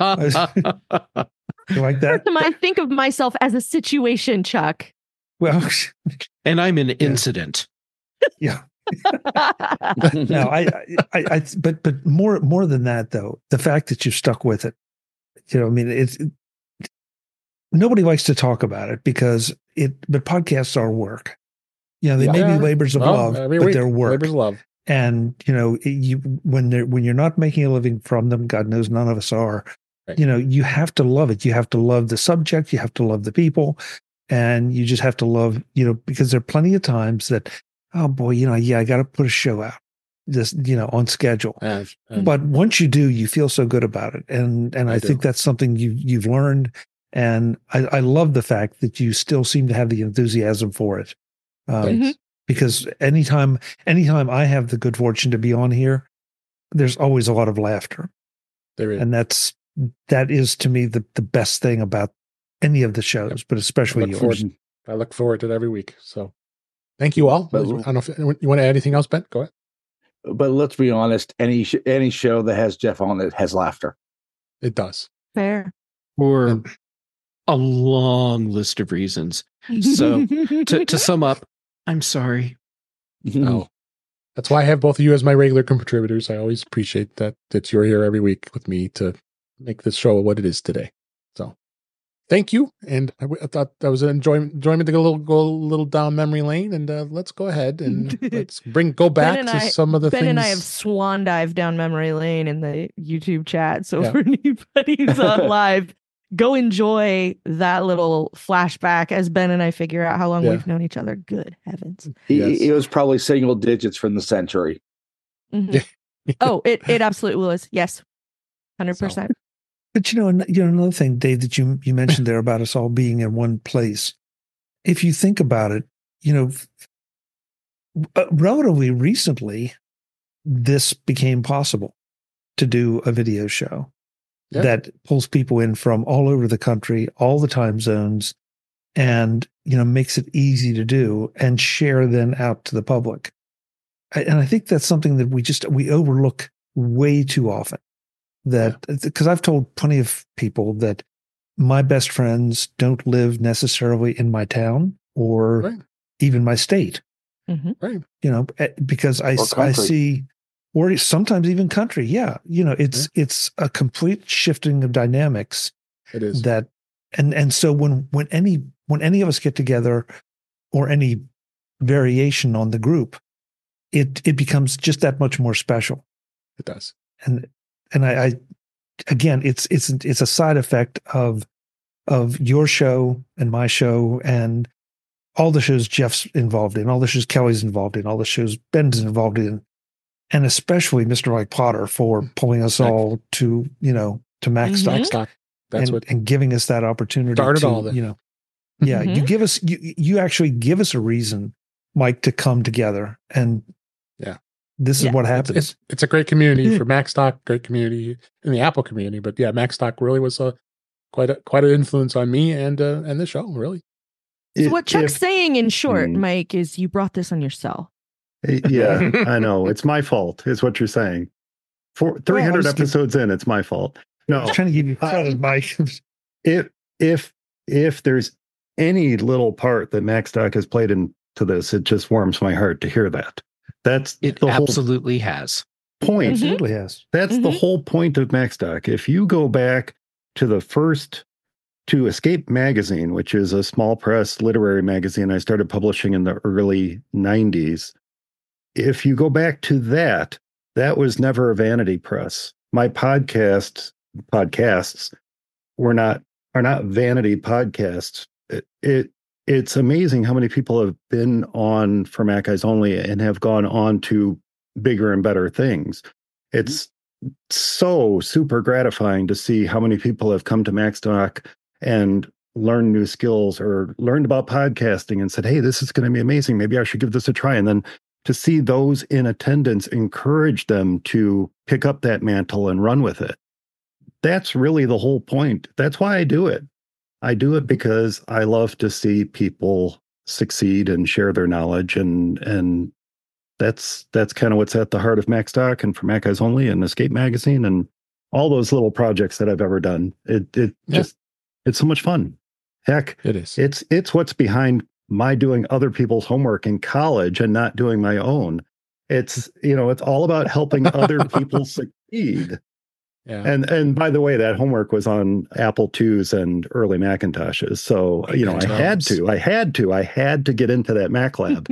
You like that? I think of myself as a situation, Chuck. Well, And I'm an incident. yeah. No, but more than that though, the fact that you've stuck with it, I mean, nobody likes to talk about it but podcasts are work. They may be labors of love, but they're work. Labors of love. And when you're not making a living from them, God knows none of us are. Right. You have to love it. You have to love the subject. You have to love the people, and you just have to love. Because there are plenty of times that, oh boy, I got to put a show out, on schedule. But once you do, you feel so good about it, and I think that's something you've learned. And I love the fact that you still seem to have the enthusiasm for it. Because anytime I have the good fortune to be on here, there's always a lot of laughter. There is. And that is to me the best thing about any of the shows, but especially yours. I look forward to it every week. So thank you all. I don't know if you want to add anything else, Ben? Go ahead. But let's be honest, any show that has Jeff on it has laughter. It does. Fair. For a long list of reasons. So to sum up, I'm sorry. Oh, that's why I have both of you as my regular contributors. I always appreciate that you're here every week with me to make this show what it is today. So thank you. And I thought that was an enjoyment to go a little down memory lane. And let's go ahead and let's go back to some of the things. Ben and I have swan dived down memory lane in the YouTube chat. So for anybody who's on live, go enjoy that little flashback as Ben and I figure out how long we've known each other. Good heavens. It was probably single digits from the century. Mm-hmm. Oh, it absolutely was. Yes. 100%. But another thing, Dave, that you mentioned there about us all being in one place. If you think about it, relatively recently, this became possible to do a video show that pulls people in from all over the country, all the time zones, and makes it easy to do and share then out to the public. And I think that's something that we overlook way too often. Because I've told plenty of people that my best friends don't live necessarily in my town or even my state. Mm-hmm. Right. Because I see, or sometimes even country. Yeah. It's a complete shifting of dynamics. It is that. And so when any of us get together or any variation on the group, it becomes just that much more special. It does. And I again, it's a side effect of your show and my show and all the shows Jeff's involved in, all the shows Kelly's involved in, all the shows Ben's involved in, and especially Mr. Mike Potter for pulling us all to MacStock. That's and giving us that opportunity started to, all that. You actually give us a reason, Mike, to come together and this is what happens. It's a great community for MacStock, great community in the Apple community. But MacStock really was quite an influence on me and the show, really. So what Chuck's saying in short, Mike, is you brought this on yourself. Yeah, I know. It's my fault, is what you're saying. For 300 episodes in, it's my fault. No, I was trying to give you credit, Mike. If there's any little part that MacStock has played into this, it just warms my heart to hear that. That's it. The Absolutely has. Point. Absolutely has. That's the whole point of MacStock. If you go back to the first to Escape Magazine, which is a small press literary magazine I started publishing in the early 90s. If you go back to that, that was never a vanity press. My podcasts are not vanity podcasts. It's amazing how many people have been on for Mac Guys Only and have gone on to bigger and better things. It's so super gratifying to see how many people have come to MacStock and learned new skills or learned about podcasting and said, hey, this is going to be amazing. Maybe I should give this a try. And then to see those in attendance encourage them to pick up that mantle and run with it. That's really the whole point. That's why I do it. I do it because I love to see people succeed and share their knowledge. And that's kind of what's at the heart of MacStock and for Mac Guys Only and Escape Magazine and all those little projects that I've ever done. It's so much fun. Heck, it is. It's what's behind my doing other people's homework in college and not doing my own. It's all about helping other people succeed. Yeah. And by the way, that homework was on Apple IIs and early Macintoshes. So, I had to get into that Mac lab.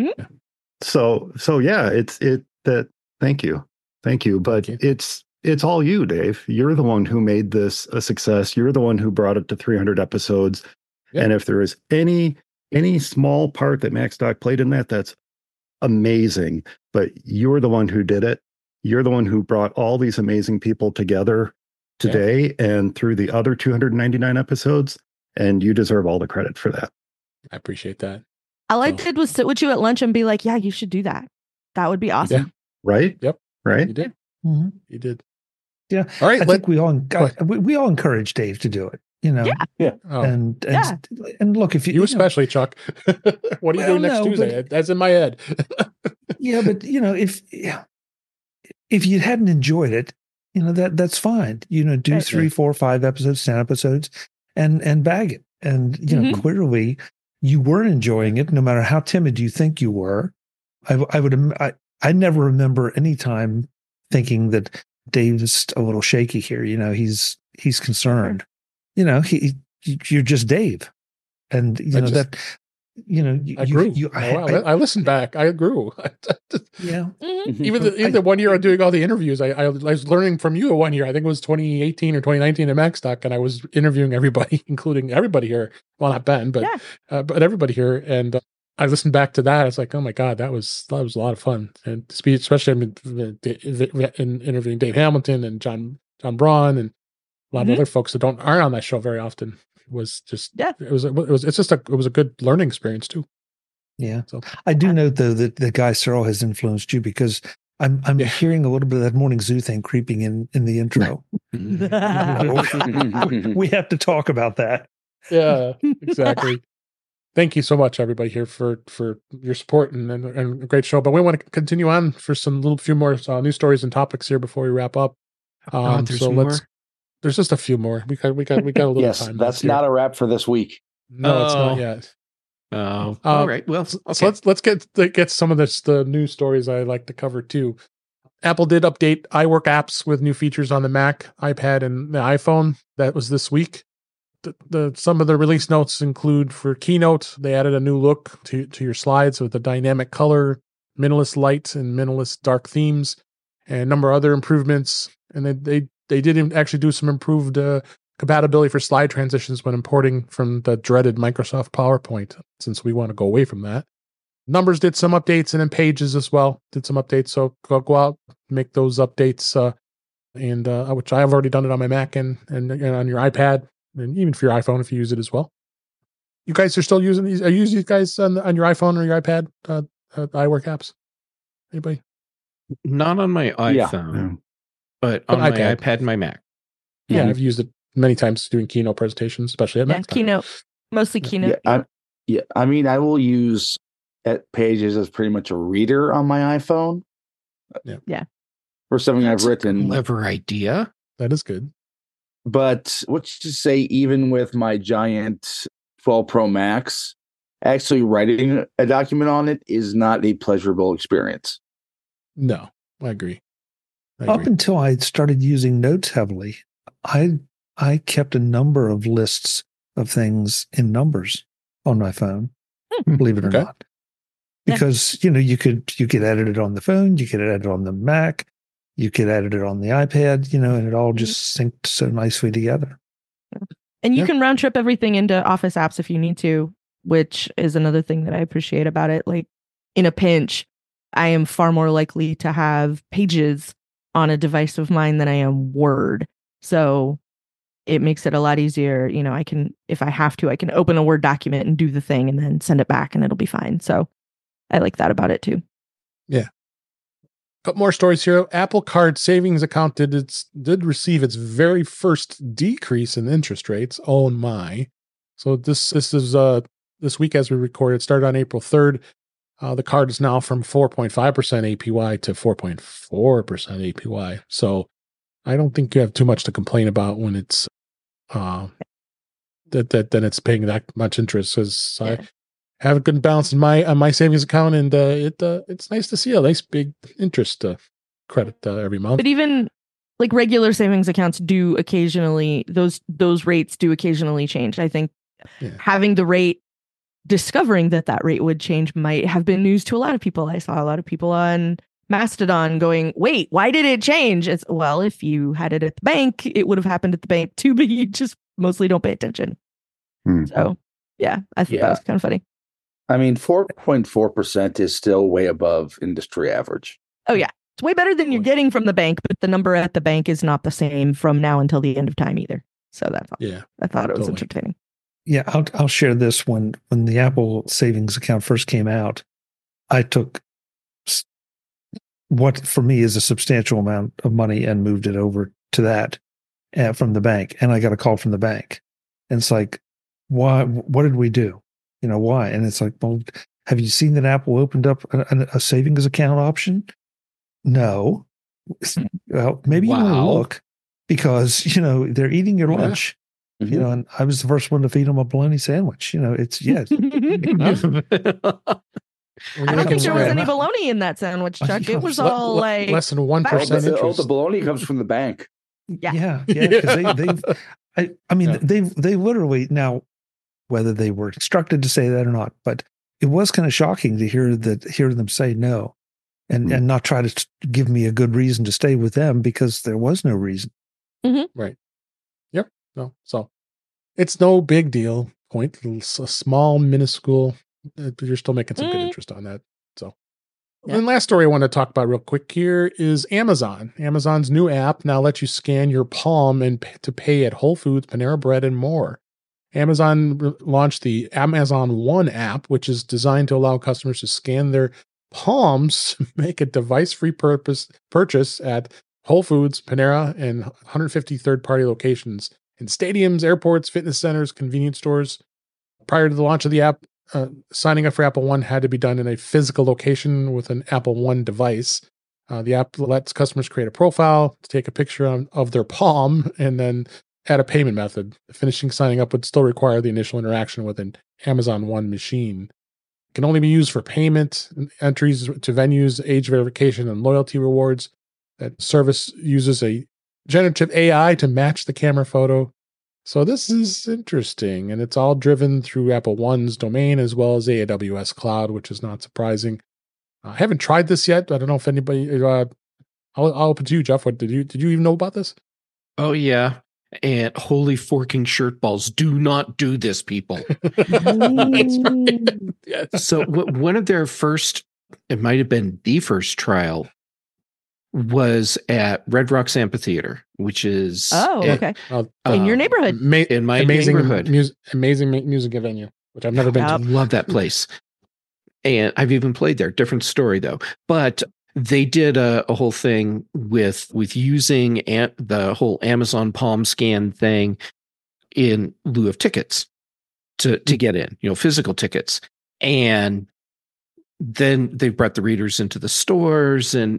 So yeah, thank you. But it's all you, Dave. You're the one who made this a success. You're the one who brought it to 300 episodes. Yep. And if there is any small part that MacStock played in that, that's amazing. But you're the one who did it. You're the one who brought all these amazing people together today and through the other 299 episodes. And you deserve all the credit for that. I appreciate that. All I did was sit with you at lunch and be like, yeah, you should do that. That would be awesome. Yeah. Right? Yep. Right? You did. Mm-hmm. You did. Yeah. All right. I think we all encourage Dave to do it. Yeah. Oh. And look, if you especially, Chuck, what are you doing next Tuesday? That's in my head. Yeah, but if you hadn't enjoyed it, that's fine. Do 3, 4, 5 episodes, 10 episodes, and bag it. And clearly, you were enjoying it, no matter how timid you think you were. I never remember any time thinking that Dave's a little shaky here. He's concerned. You're just Dave, and I grew. I listened back. I grew. Yeah. Even the 1 year of doing all the interviews, I was learning from you 1 year. I think it was 2018 or 2019 at MacStock, and I was interviewing everybody, including everybody here. Well, not Ben, but everybody here. And I listened back to that. It's like, oh my God, that was a lot of fun. And especially in interviewing Dave Hamilton and John Braun and a lot of other folks that aren't on that show very often. Was just it was a good learning experience too. Yeah. So I do note though that the Guy Serle has influenced you because I'm hearing a little bit of that Morning Zoo thing creeping in the intro. We have to talk about that. Yeah, exactly. Thank you so much, everybody here for your support and a great show. But we want to continue on for some few more news stories and topics here before we wrap up. There's just a few more. We got a little time. That's not a wrap for this week. No, it's not yet. Oh, all right. Well, okay. So let's get some of the news stories I like to cover too. Apple did update iWork apps with new features on the Mac, iPad, and the iPhone. That was this week. Some of the release notes include for Keynote, they added a new look to your slides with a dynamic color, minimalist light, and minimalist dark themes, and a number of other improvements. And they did actually do some improved compatibility for slide transitions when importing from the dreaded Microsoft PowerPoint, since we want to go away from that. Numbers did some updates, and then Pages as well did some updates. So go out, make those updates, which I have already done it on my Mac and on your iPad, and even for your iPhone if you use it as well. You guys are still using these? Are you using these guys on your iPhone or your iPad, iWork apps? Anybody? Not on my iPhone, but on my iPad and my Mac. Yeah, I've used it many times doing Keynote presentations, especially at Mac. Keynote, mostly Keynote. I mean, I will use Pages as pretty much a reader on my iPhone. Yeah. For something I've written. Clever idea. That is good. But what's to say, even with my giant 12 Pro Max, actually writing a document on it is not a pleasurable experience. No, I agree. Up until I started using Notes heavily, I I kept a number of lists of things in numbers on my phone, believe it or Okay. not. Because, you could edit it on the phone, you could edit it on the Mac, you could edit it on the iPad, and it all just synced so nicely together. And you can round trip everything into Office apps if you need to, which is another thing that I appreciate about it. Like in a pinch, I am far more likely to have Pages on a device of mine than I am Word. So it makes it a lot easier. I can, if I have to, I can open a Word document and do the thing and then send it back and it'll be fine. So I like that about it too. Yeah. Couple more stories here. Apple Card savings account did receive its very first decrease in interest rates. Oh my! So this is this week as we record. It started on April 3rd. The card is now from 4.5% APY to 4.4% APY. So I don't think you have too much to complain about when it's that it's paying that much interest, because I have a good balance in my savings account, and it's nice to see a nice big interest credit every month. But even like regular savings accounts do occasionally, those rates do occasionally change. I think having the rate, discovering that rate would change might have been news to a lot of people. I saw a lot of people on Mastodon going, wait, why did it change? It's, well, if you had it at the bank, it would have happened at the bank too, but you just mostly don't pay attention. So yeah, I thought that was kind of funny. I mean, 4.4% is still way above industry average. Oh yeah, it's way better than you're getting from the bank, but the number at the bank is not the same from now until the end of time either. So that's all. Yeah, I thought it was entertaining. Yeah, I'll share this. When the Apple savings account first came out, I took what for me is a substantial amount of money and moved it over to that from the bank. And I got a call from the bank, and it's like, why? What did we do? Why? And it's like, well, have you seen that Apple opened up a savings account option? No. Well, maybe you want to look, because they're eating your lunch. And I was the first one to feed them a bologna sandwich. It's yes. I don't think there was any bologna in that sandwich, Chuck. It was all like less than 1% interest. Oh, the bologna comes from the bank. Yeah. Because they literally, now whether they were instructed to say that or not, but it was kind of shocking to hear them say no, and not try to give me a good reason to stay with them, because there was no reason. Right. Yep. No. So it's no big deal. It's a small, minuscule. But you're still making some good interest on that. So, and last story I want to talk about real quick here is Amazon. Amazon's new app now lets you scan your palm and to pay at Whole Foods, Panera Bread, and more. Amazon launched the Amazon One app, which is designed to allow customers to scan their palms to make a device-free purchase at Whole Foods, Panera, and 150 third-party locations in stadiums, airports, fitness centers, convenience stores. Prior to the launch of the app, signing up for Apple One had to be done in a physical location with an Apple One device. The app lets customers create a profile, to take a picture of their palm, and then add a payment method. Finishing signing up would still require the initial interaction with an Amazon One machine. It can only be used for payment, entries to venues, age verification, and loyalty rewards. That service uses a generative AI to match the camera photo. So this is interesting, and it's all driven through Apple One's domain as well as AWS Cloud, which is not surprising. I haven't tried this yet. I don't know if anybody. I'll open to you, Jeff. What did you even know about this? Oh yeah. And holy forking shirt balls. Do not do this, people. That's right. Yes. So one of their first, it might have been the first trial, was at Red Rocks Amphitheater, which is in your neighborhood. In my neighborhood. Amazing music venue, which I've never been to. I love that place. And I've even played there. Different story, though. But they did a whole thing with using the whole Amazon Palm scan thing in lieu of tickets to get in, physical tickets. And then they brought the readers into the stores and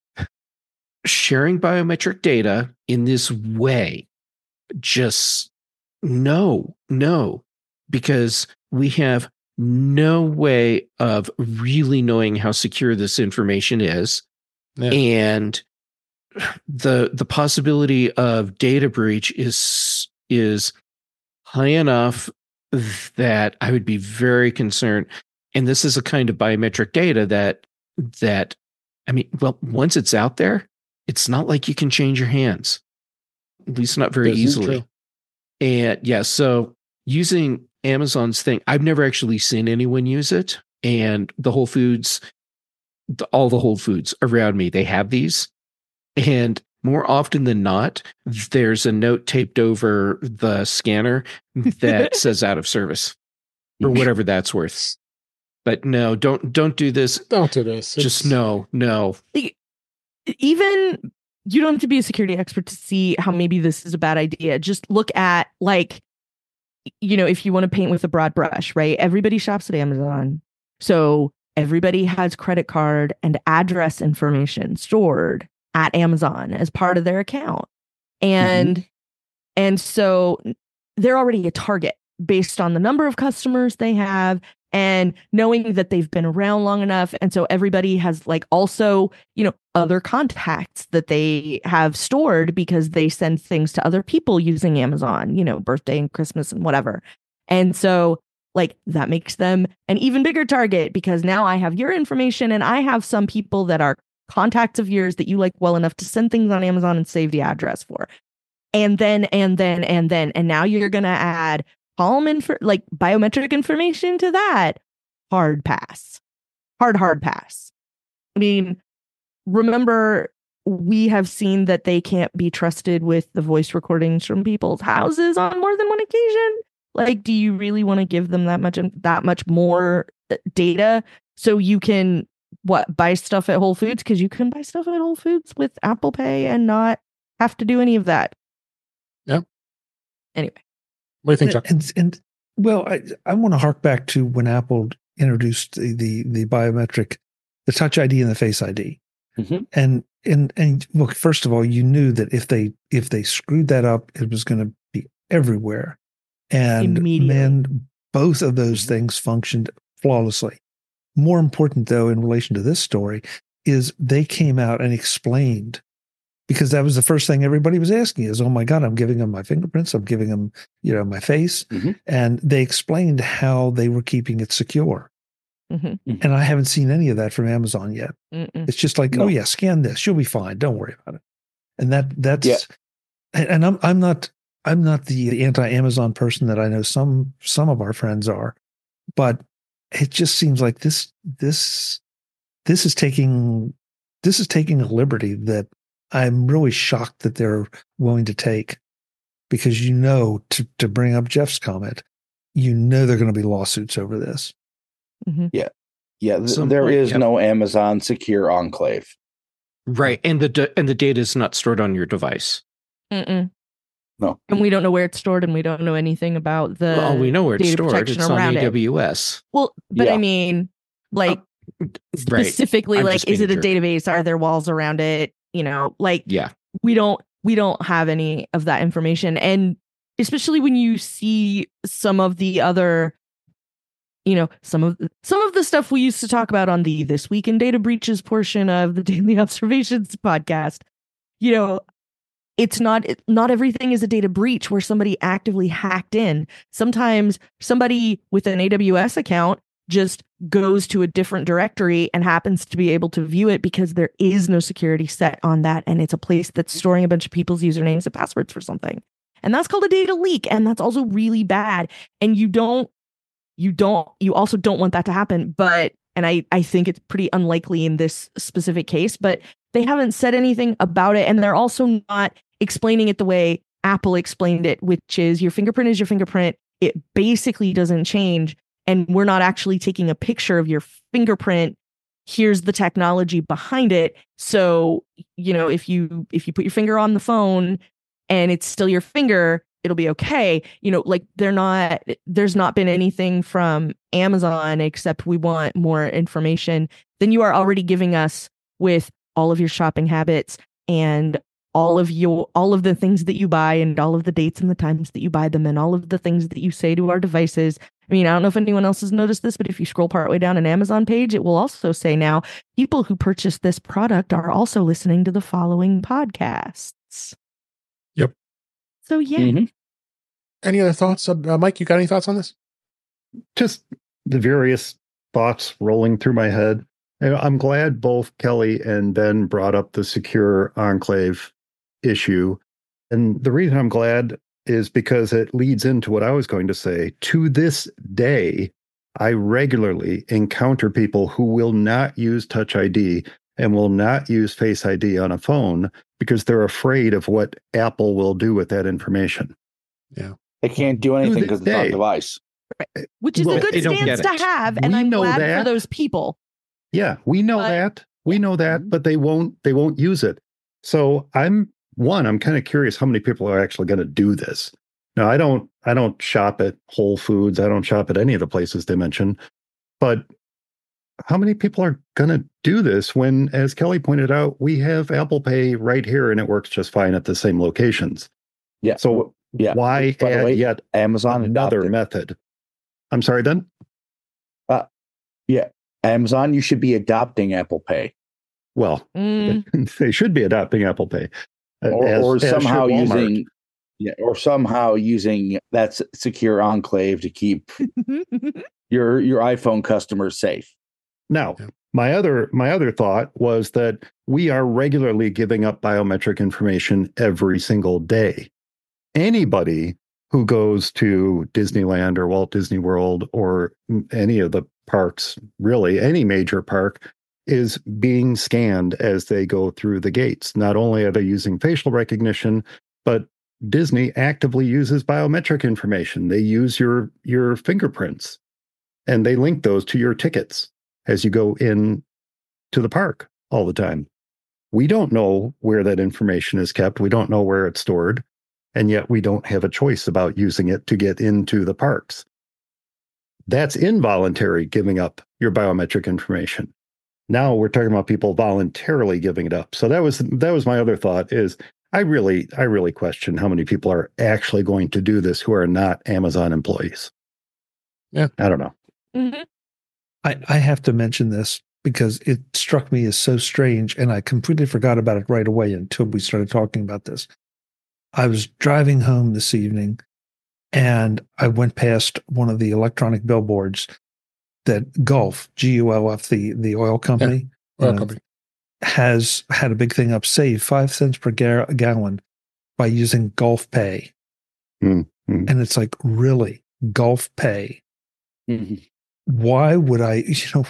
sharing biometric data in this way. Just no, because we have no way of really knowing how secure this information is. Yeah. And the possibility of data breach is high enough that I would be very concerned. And this is a kind of biometric data that I mean, well, once it's out there, it's not like you can change your hands, at least not very easily. True. And yeah, so using Amazon's thing, I've never actually seen anyone use it. And the Whole Foods, all the Whole Foods around me, they have these. And more often than not, there's a note taped over the scanner that says out of service for whatever that's worth. But no, don't do this. Don't do this. Just no. Even you don't have to be a security expert to see how maybe this is a bad idea. Just look at, like, if you want to paint with a broad brush, right? Everybody shops at Amazon. So everybody has credit card and address information stored at Amazon as part of their account. And so they're already a target based on the number of customers they have and knowing that they've been around long enough. And so everybody has, like, also, other contacts that they have stored because they send things to other people using Amazon, birthday and Christmas and whatever. And so, like, that makes them an even bigger target because now I have your information and I have some people that are contacts of yours that you like well enough to send things on Amazon and save the address for. And now you're going to add biometric information to that. Hard pass. Hard pass. I mean, remember, we have seen that they can't be trusted with the voice recordings from people's houses on more than one occasion. Like, do you really want to give them that much more data so you can buy stuff at Whole Foods? Because you can buy stuff at Whole Foods with Apple Pay and not have to do any of that. Yeah. Anyway. What do you think, Chuck? And well, I want to hark back to when Apple introduced the biometric, the Touch ID and the Face ID. Mm-hmm. And look, first of all, you knew that if they screwed that up, it was going to be everywhere. And man, both of those things functioned flawlessly. More important, though, in relation to this story, is they came out and explained, because that was the first thing everybody was asking is, oh my God, I'm giving them my fingerprints, I'm giving them, my face. Mm-hmm. And they explained how they were keeping it secure. Mm-hmm. And I haven't seen any of that from Amazon yet. Mm-mm. It's just like, No. oh yeah, scan this, you'll be fine. Don't worry about it. And that's, and I'm not the anti-Amazon person that I know some of our friends are, but it just seems like this is taking a liberty that I'm really shocked that they're willing to take, because to bring up Jeff's comment, they're going to be lawsuits over this. Mm-hmm. There is no Amazon secure enclave. Right, and the data is not stored on your device. Mm-mm. No, and we don't know where it's stored, and we don't know anything about the. Well, we know where it's data stored. It's on AWS. Well, but I mean, like, specifically, I'm like, just is it a being database? Are there walls around it? Yeah. We don't have any of that information, and especially when you see some of the other, some of the stuff we used to talk about on the This Week in Data Breaches portion of the Daily Observations podcast. It's not everything is a data breach where somebody actively hacked in. Sometimes somebody with an AWS account just goes to a different directory and happens to be able to view it because there is no security set on that. And it's a place that's storing a bunch of people's usernames and passwords for something. And that's called a data leak. And that's also really bad. And you also don't want that to happen. And I think it's pretty unlikely in this specific case, but they haven't said anything about it. And they're also not explaining it the way Apple explained it, which is your fingerprint is your fingerprint. It basically doesn't change. And we're not actually taking a picture of your fingerprint. Here's the technology behind it. So, if you put your finger on the phone and it's still your finger, it'll be okay. There's not been anything from Amazon except we want more information than you are already giving us with all of your shopping habits and all of the things that you buy and all of the dates and the times that you buy them and all of the things that you say to our devices I mean, I don't know if anyone else has noticed this, but if you scroll partway down an Amazon page, it will also say now people who purchase this product are also listening to the following podcasts. Yep. So yeah. Mhm. Any other thoughts? Mike, you got any thoughts on this? Just the various thoughts rolling through my head. And I'm glad both Kelly and Ben brought up the secure enclave issue. And the reason I'm glad is because it leads into what I was going to say. To this day, I regularly encounter people who will not use Touch ID and will not use Face ID on a phone because they're afraid of what Apple will do with that information. Yeah. They can't do anything this because it's not a day. device. Which is Well, a good they don't stance get to it. have, and We I'm know glad that. for those people. Yeah, we know But- that. We know that, but they won't use it. So I'm kind of curious how many people are actually going to do this. Now, I don't shop at Whole Foods. I don't shop at any of the places they mention. But how many people are going to do this when, as Kelly pointed out, we have Apple Pay right here and it works just fine at the same locations? Yeah. So Yeah. why By the add way, yet Amazon another adopted. method? I'm sorry, Ben? Yeah. Amazon, you should be adopting Apple Pay. Well, Mm. they should be adopting Apple Pay. Or as somehow should Walmart. using that secure enclave to keep your iPhone customers safe. Now, Yeah. my other thought was that we are regularly giving up biometric information every single day. Anybody who goes to Disneyland or Walt Disney World or any of the parks, really any major park, is being scanned as they go through the gates. Not only are they using facial recognition, but Disney actively uses biometric information. They use your fingerprints and they link those to your tickets as you go in to the park all the time. We don't know where that information is kept. We don't know where it's stored. And yet we don't have a choice about using it to get into the parks. That's involuntary giving up your biometric information. Now we're talking about people voluntarily giving it up. So that was my other thought is I really question how many people are actually going to do this who are not Amazon employees. Yeah. I don't know. Mhm. I have to mention this because it struck me as so strange, and I completely forgot about it right away until we started talking about this. I was driving home this evening, and I went past one of the electronic billboards that Gulf, Gulf, the oil company, Oil company. has had a big thing up: save 5 cents per gallon by using Gulf Pay. Mm. And it's like, really, Gulf Pay? Why would I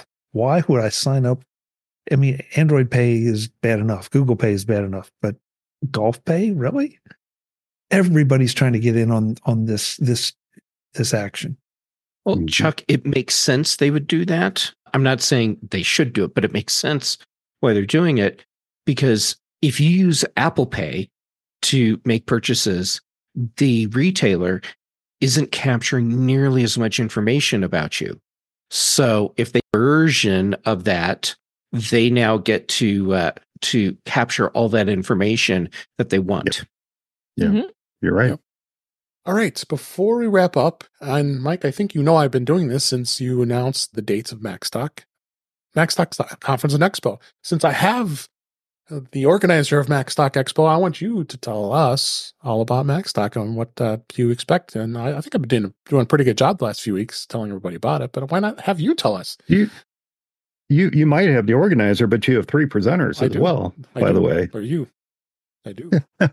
sign up? I mean, Android Pay is bad enough. Google Pay is bad enough, but Gulf Pay, really? Everybody's trying to get in on this action. Well, Mhm. Chuck, it makes sense they would do that. I'm not saying they should do it, but it makes sense why they're doing it. Because if you use Apple Pay to make purchases, the retailer isn't capturing nearly as much information about you. So if they version of that, they now get to capture all that information that they want. Yeah. Mhm. You're right. Yep. All right. Before we wrap up, and Mike, I think you know I've been doing this since you announced the dates of MacStock Conference and Expo. Since I have the organizer of MacStock Expo, I want you to tell us all about MacStock and what you expect. And I think I've been doing a pretty good job the last few weeks telling everybody about it. But why not have you tell us? You might have the organizer, but you have 3 presenters I as do. well, I by do. the way. Or you? I do.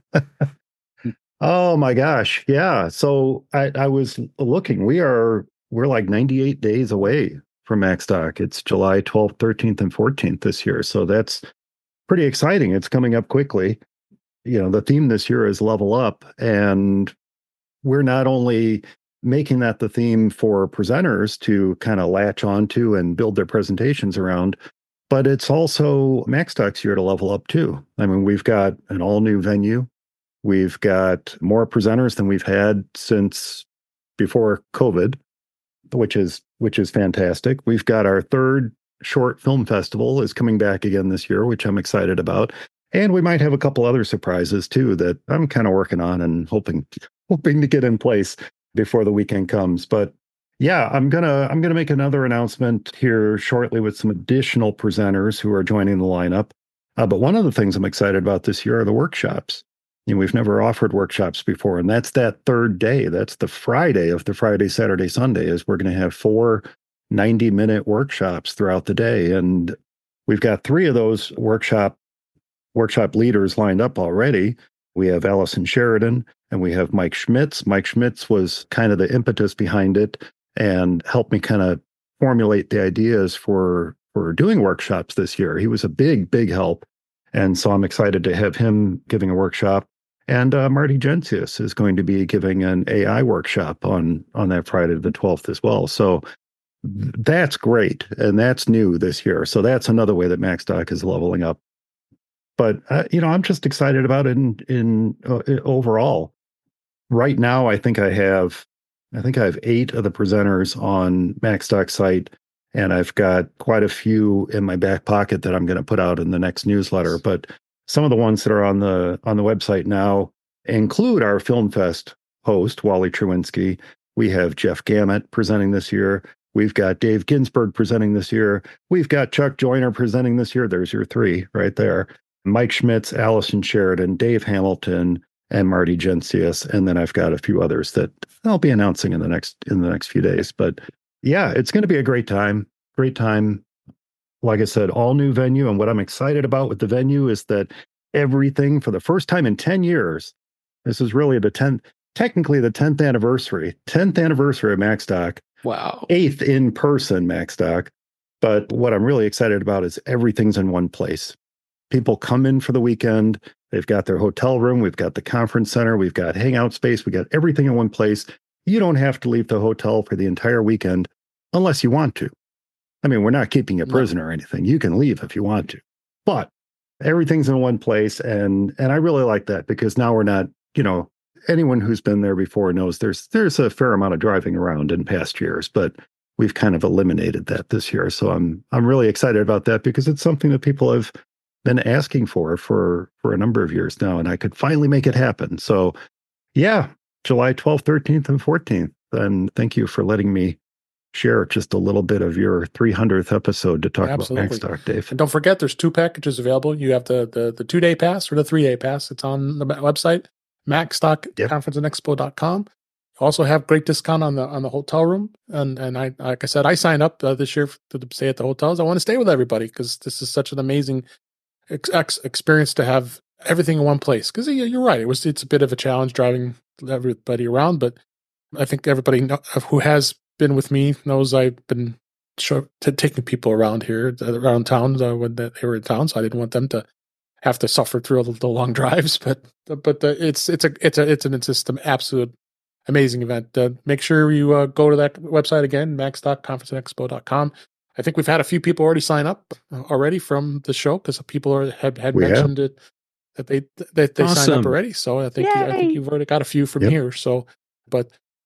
Oh my gosh. Yeah. So I was looking. We're like 98 days away from MacStock. It's July 12th, 13th, and 14th this year. So that's pretty exciting. It's coming up quickly. You know, the theme this year is level up. And we're not only making that the theme for presenters to kind of latch onto and build their presentations around, but it's also MacStock's year to level up too. I mean, we've got an all new venue. We've got more presenters than we've had since before COVID, which is fantastic. We've got our 3rd short film festival is coming back again this year, which I'm excited about. And we might have a couple other surprises too that I'm kind of working on and hoping to get in place before the weekend comes. But Yeah, I'm gonna make another announcement here shortly with some additional presenters who are joining the lineup. But one of the things I'm excited about this year are the workshops. We've never offered workshops before, and that's that third day. That's the Friday of the Friday, Saturday, Sunday. Is we're going to have 4 90-minute workshops throughout the day, and we've got 3 of those workshop leaders lined up already. We have Allison Sheridan and we have Mike Schmitz. Mike Schmitz was kind of the impetus behind it and helped me kind of formulate the ideas for doing workshops this year. He was a big help. And so I'm excited to have him giving a workshop. And Marty Gencius is going to be giving an AI workshop on that Friday the 12th as well. So that's great. And that's new this year. So that's another way that MaxDoc is leveling up. But, I'm just excited about it in overall. Right now, I think I have 8 of the presenters on MaxDoc site, and I've got quite a few in my back pocket that I'm going to put out in the next newsletter. But some of the ones that are on the website now include our Film Fest host, Wally Truwinski. We have Jeff Gamet presenting this year. We've got Dave Ginsburg presenting this year. We've got Chuck Joyner presenting this year. There's your 3 right there. Mike Schmitz, Allison Sheridan, Dave Hamilton, and Marty Gencius. And then I've got a few others that I'll be announcing in the next few days. But yeah, it's going to be a great time. Great time. Like I said, all new venue. And what I'm excited about with the venue is that everything, for the first time in 10 years, this is really technically the 10th anniversary of MaxDoc. Wow. 8th in-person MaxDoc. But what I'm really excited about is everything's in one place. People come in for the weekend. They've got their hotel room. We've got the conference center. We've got hangout space. We got everything in one place. You don't have to leave the hotel for the entire weekend unless you want to. I mean, we're not keeping you a prisoner or anything. You can leave if you want to, but everything's in one place. And I really like that because now we're not, anyone who's been there before knows there's a fair amount of driving around in past years, but we've kind of eliminated that this year. So I'm really excited about that because it's something that people have been asking for a number of years now, and I could finally make it happen. So yeah, July 12th, 13th, and 14th. And thank you for letting me share just a little bit of your 300th episode to talk about MaxDoc, Dave. And don't forget, there's 2 packages available. You have the 2-day pass or the 3-day pass. It's on the website, MaxDocConferenceandExpo.com. Also have great discount on the hotel room. And I, like I said, I signed up this year to stay at the hotels. I want to stay with everybody because this is such an amazing experience to have everything in one place. Because you're right, it's a bit of a challenge driving everybody around, but I think everybody who has been with me knows I've been taking people around town when they were in town, so I didn't want them to have to suffer through the long drives. But it's just an absolute amazing event. Make sure you go to that website again, max.conferenceandexpo.com. I think we've had a few people already sign up already from the show because people had mentioned it that they awesome. Signed up already. So I think you've already got a few from here. So, but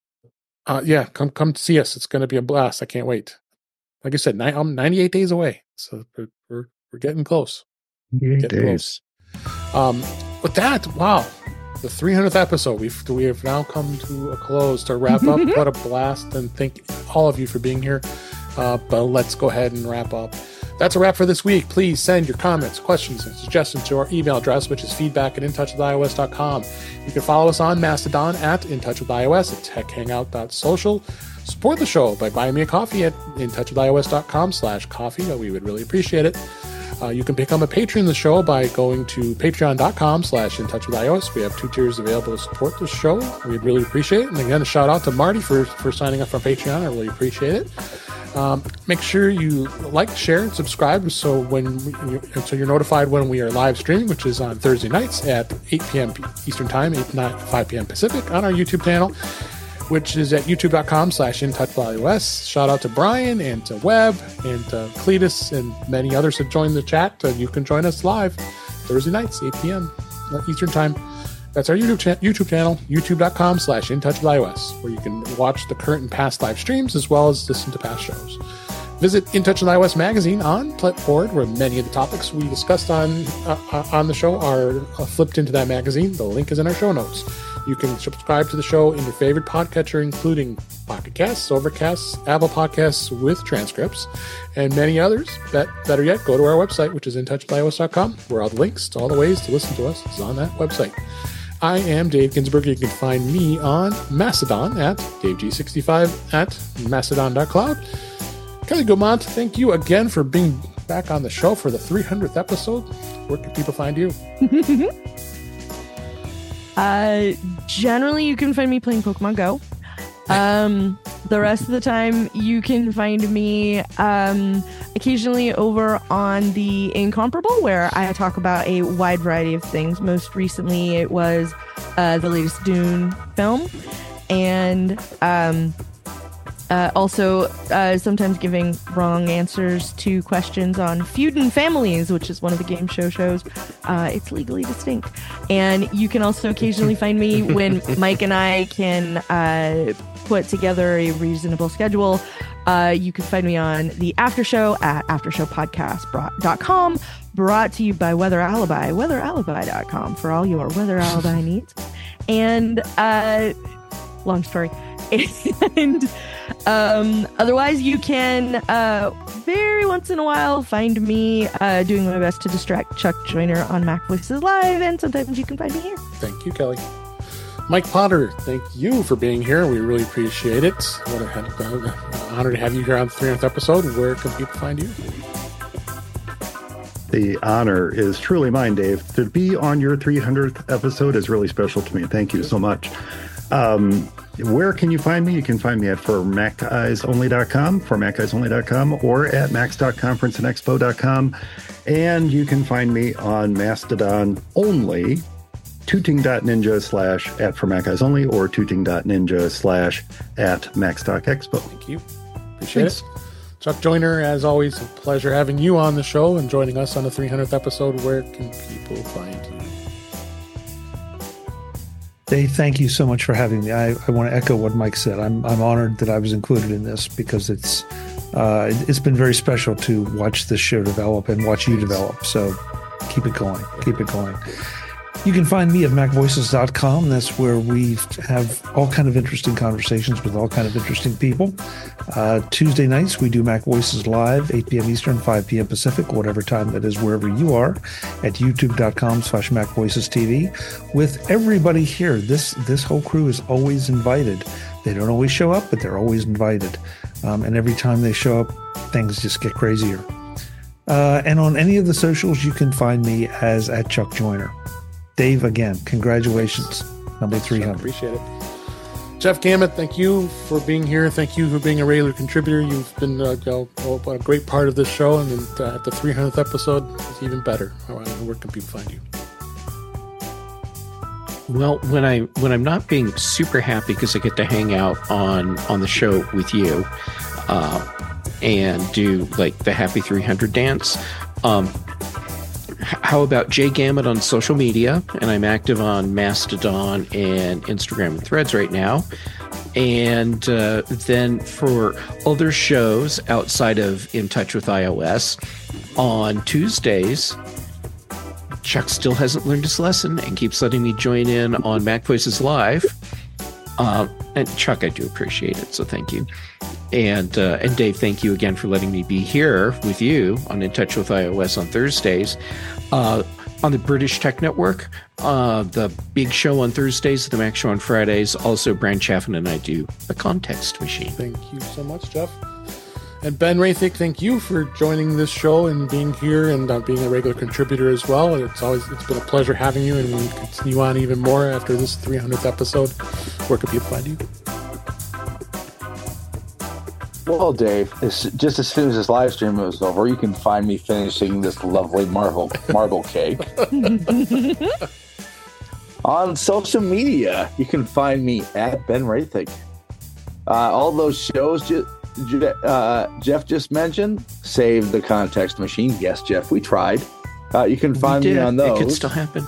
come see us. It's going to be a blast. I can't wait. Like I said, I'm 98 days away, so we're getting close. Getting close. With that, wow. The 300th episode. We have now come to a close to wrap up. What a blast, and thank all of you for being here. But let's go ahead and wrap up. That's a wrap for this week. Please send your comments, questions, and suggestions to our email address, which is feedback@intouchwithios.com. You can follow us on Mastodon @intouchwithios, at techhangout.social. Support the show by buying me a coffee at intouchwithios.com/coffee. We would really appreciate it. You can become a patron of the show by going to patreon.com/intouchwithios. We have 2 tiers available to support the show. We'd really appreciate it. And again, a shout out to Marty for signing up for Patreon. I really appreciate it. Make sure you like, share, and subscribe so you're notified when we are live streaming, which is on Thursday nights at 8 p.m. Eastern Time, 5 p.m. Pacific on our YouTube channel, which is at youtube.com/intouchwithios. Shout out to Brian and to Webb and to Cletus and many others have joined the chat. You can join us live Thursday nights, 8 p.m. Eastern Time. That's our YouTube channel, youtube.com/intouchwithios, where you can watch the current and past live streams as well as listen to past shows. Visit In Touch with iOS magazine on Flipboard, where many of the topics we discussed on the show are flipped into that magazine. The link is in our show notes. You can subscribe to the show in your favorite podcatcher, including Pocket Casts, Overcasts, Apple Podcasts with transcripts, and many others. Better yet, go to our website, which is intouchwithios.com, where all the links to all the ways to listen to us is on that website. I am Dave Ginsburg. You can find me on Mastodon at DaveG65 at mastodon.cloud. Kelly Gaumont, thank you again for being back on the show for the 300th episode. Where can people find you? Generally, you can find me playing Pokemon Go. The rest of the time, you can find me occasionally over on the Incomparable, where I talk about a wide variety of things. Most recently, it was the latest Dune film, and also sometimes giving wrong answers to questions on Feudin' Families, which is one of the game shows. It's legally distinct. And you can also occasionally find me when Mike and I can put together a reasonable schedule. You can find me on the After Show at aftershowpodcast.com, brought to you by Weather Alibi, weatheralibi.com for all your Weather Alibi needs. And long story. And otherwise, you can very once in a while find me doing my best to distract Chuck Joyner on Mac Voices Live, and sometimes you can find me here. Thank you, Kelly. Mike Potter, thank you for being here. We really appreciate it. What an honor to have you here on the 300th episode. Where can people find you? The honor is truly mine, Dave. To be on your 300th episode is really special to me. Thank you so much. Where can you find me? You can find me at formaceyeesonly.com, or at max.conferenceandexpo.com. And you can find me on Mastodon only, tooting.ninja/@formaceyeesonly or tooting.ninja/@max.expo. Thank you. Appreciate it. Chuck Joyner, as always, a pleasure having you on the show and joining us on the 300th episode. Where can people find you? Dave, thank you so much for having me. I want to echo what Mike said. I'm honored that I was included in this, because it's been very special to watch this show develop and watch you develop. So keep it going. Keep it going. You can find me at macvoices.com. That's where we have all kind of interesting conversations with all kind of interesting people. Tuesday nights, we do Mac Voices Live, 8 p.m. Eastern, 5 p.m. Pacific, whatever time that is, wherever you are, at youtube.com/MacVoicesTV. With everybody here, this whole crew is always invited. They don't always show up, but they're always invited. And every time they show up, things just get crazier. And on any of the socials, you can find me as at Chuck Joyner. Dave, again, congratulations. Number 300. Appreciate it. Jeff Gamet, thank you for being here. Thank you for being a regular contributor. You've been a great part of this show, and at the 300th episode, it's even better. Where can people find you? Well, when I'm not being super happy because I get to hang out on the show with you and do like the Happy 300 dance. How about Jay Gamet on social media? And I'm active on Mastodon and Instagram and Threads right now. And then for other shows outside of In Touch with iOS, on Tuesdays, Chuck still hasn't learned his lesson and keeps letting me join in on Mac Voices Live. And Chuck, I do appreciate it, so thank you. And Dave, thank you again for letting me be here with you on In Touch with iOS on Thursdays. On the British Tech Network, the big show on Thursdays, the Mac Show on Fridays. Also, Brian Chaffin and I do The Context Machine. Thank you so much, Jeff. And Ben Rathick, thank you for joining this show and being here and being a regular contributor as well. It's been a pleasure having you, and we'll continue on even more after this 300th episode. Where can people find you? Well, Dave, just as soon as this live stream is over, you can find me finishing this lovely marble cake. On social media, you can find me at Ben Rathick. All those shows Jeff just mentioned, Save the Context Machine. Yes, Jeff, we tried. You can find me on those. It could still happen.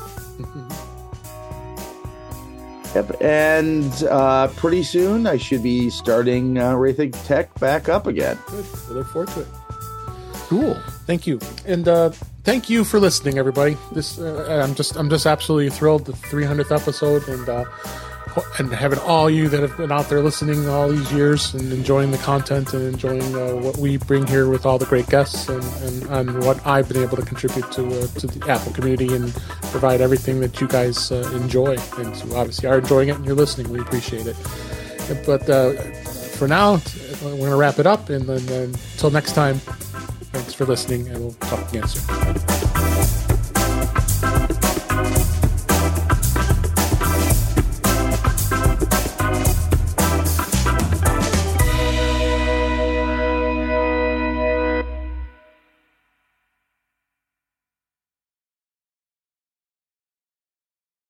Yep, and pretty soon I should be starting Rathick Tech back up again. Good. We look forward to it. Cool. Thank you, and thank you for listening, everybody. This I'm just absolutely thrilled the 300th episode, and having all you that have been out there listening all these years and enjoying the content and enjoying what we bring here with all the great guests and what I've been able to contribute to the Apple community and provide everything that you guys enjoy, and so obviously are enjoying it and you're listening. We appreciate it. But for now, we're going to wrap it up, and then until next time, thanks for listening, and we'll talk again soon.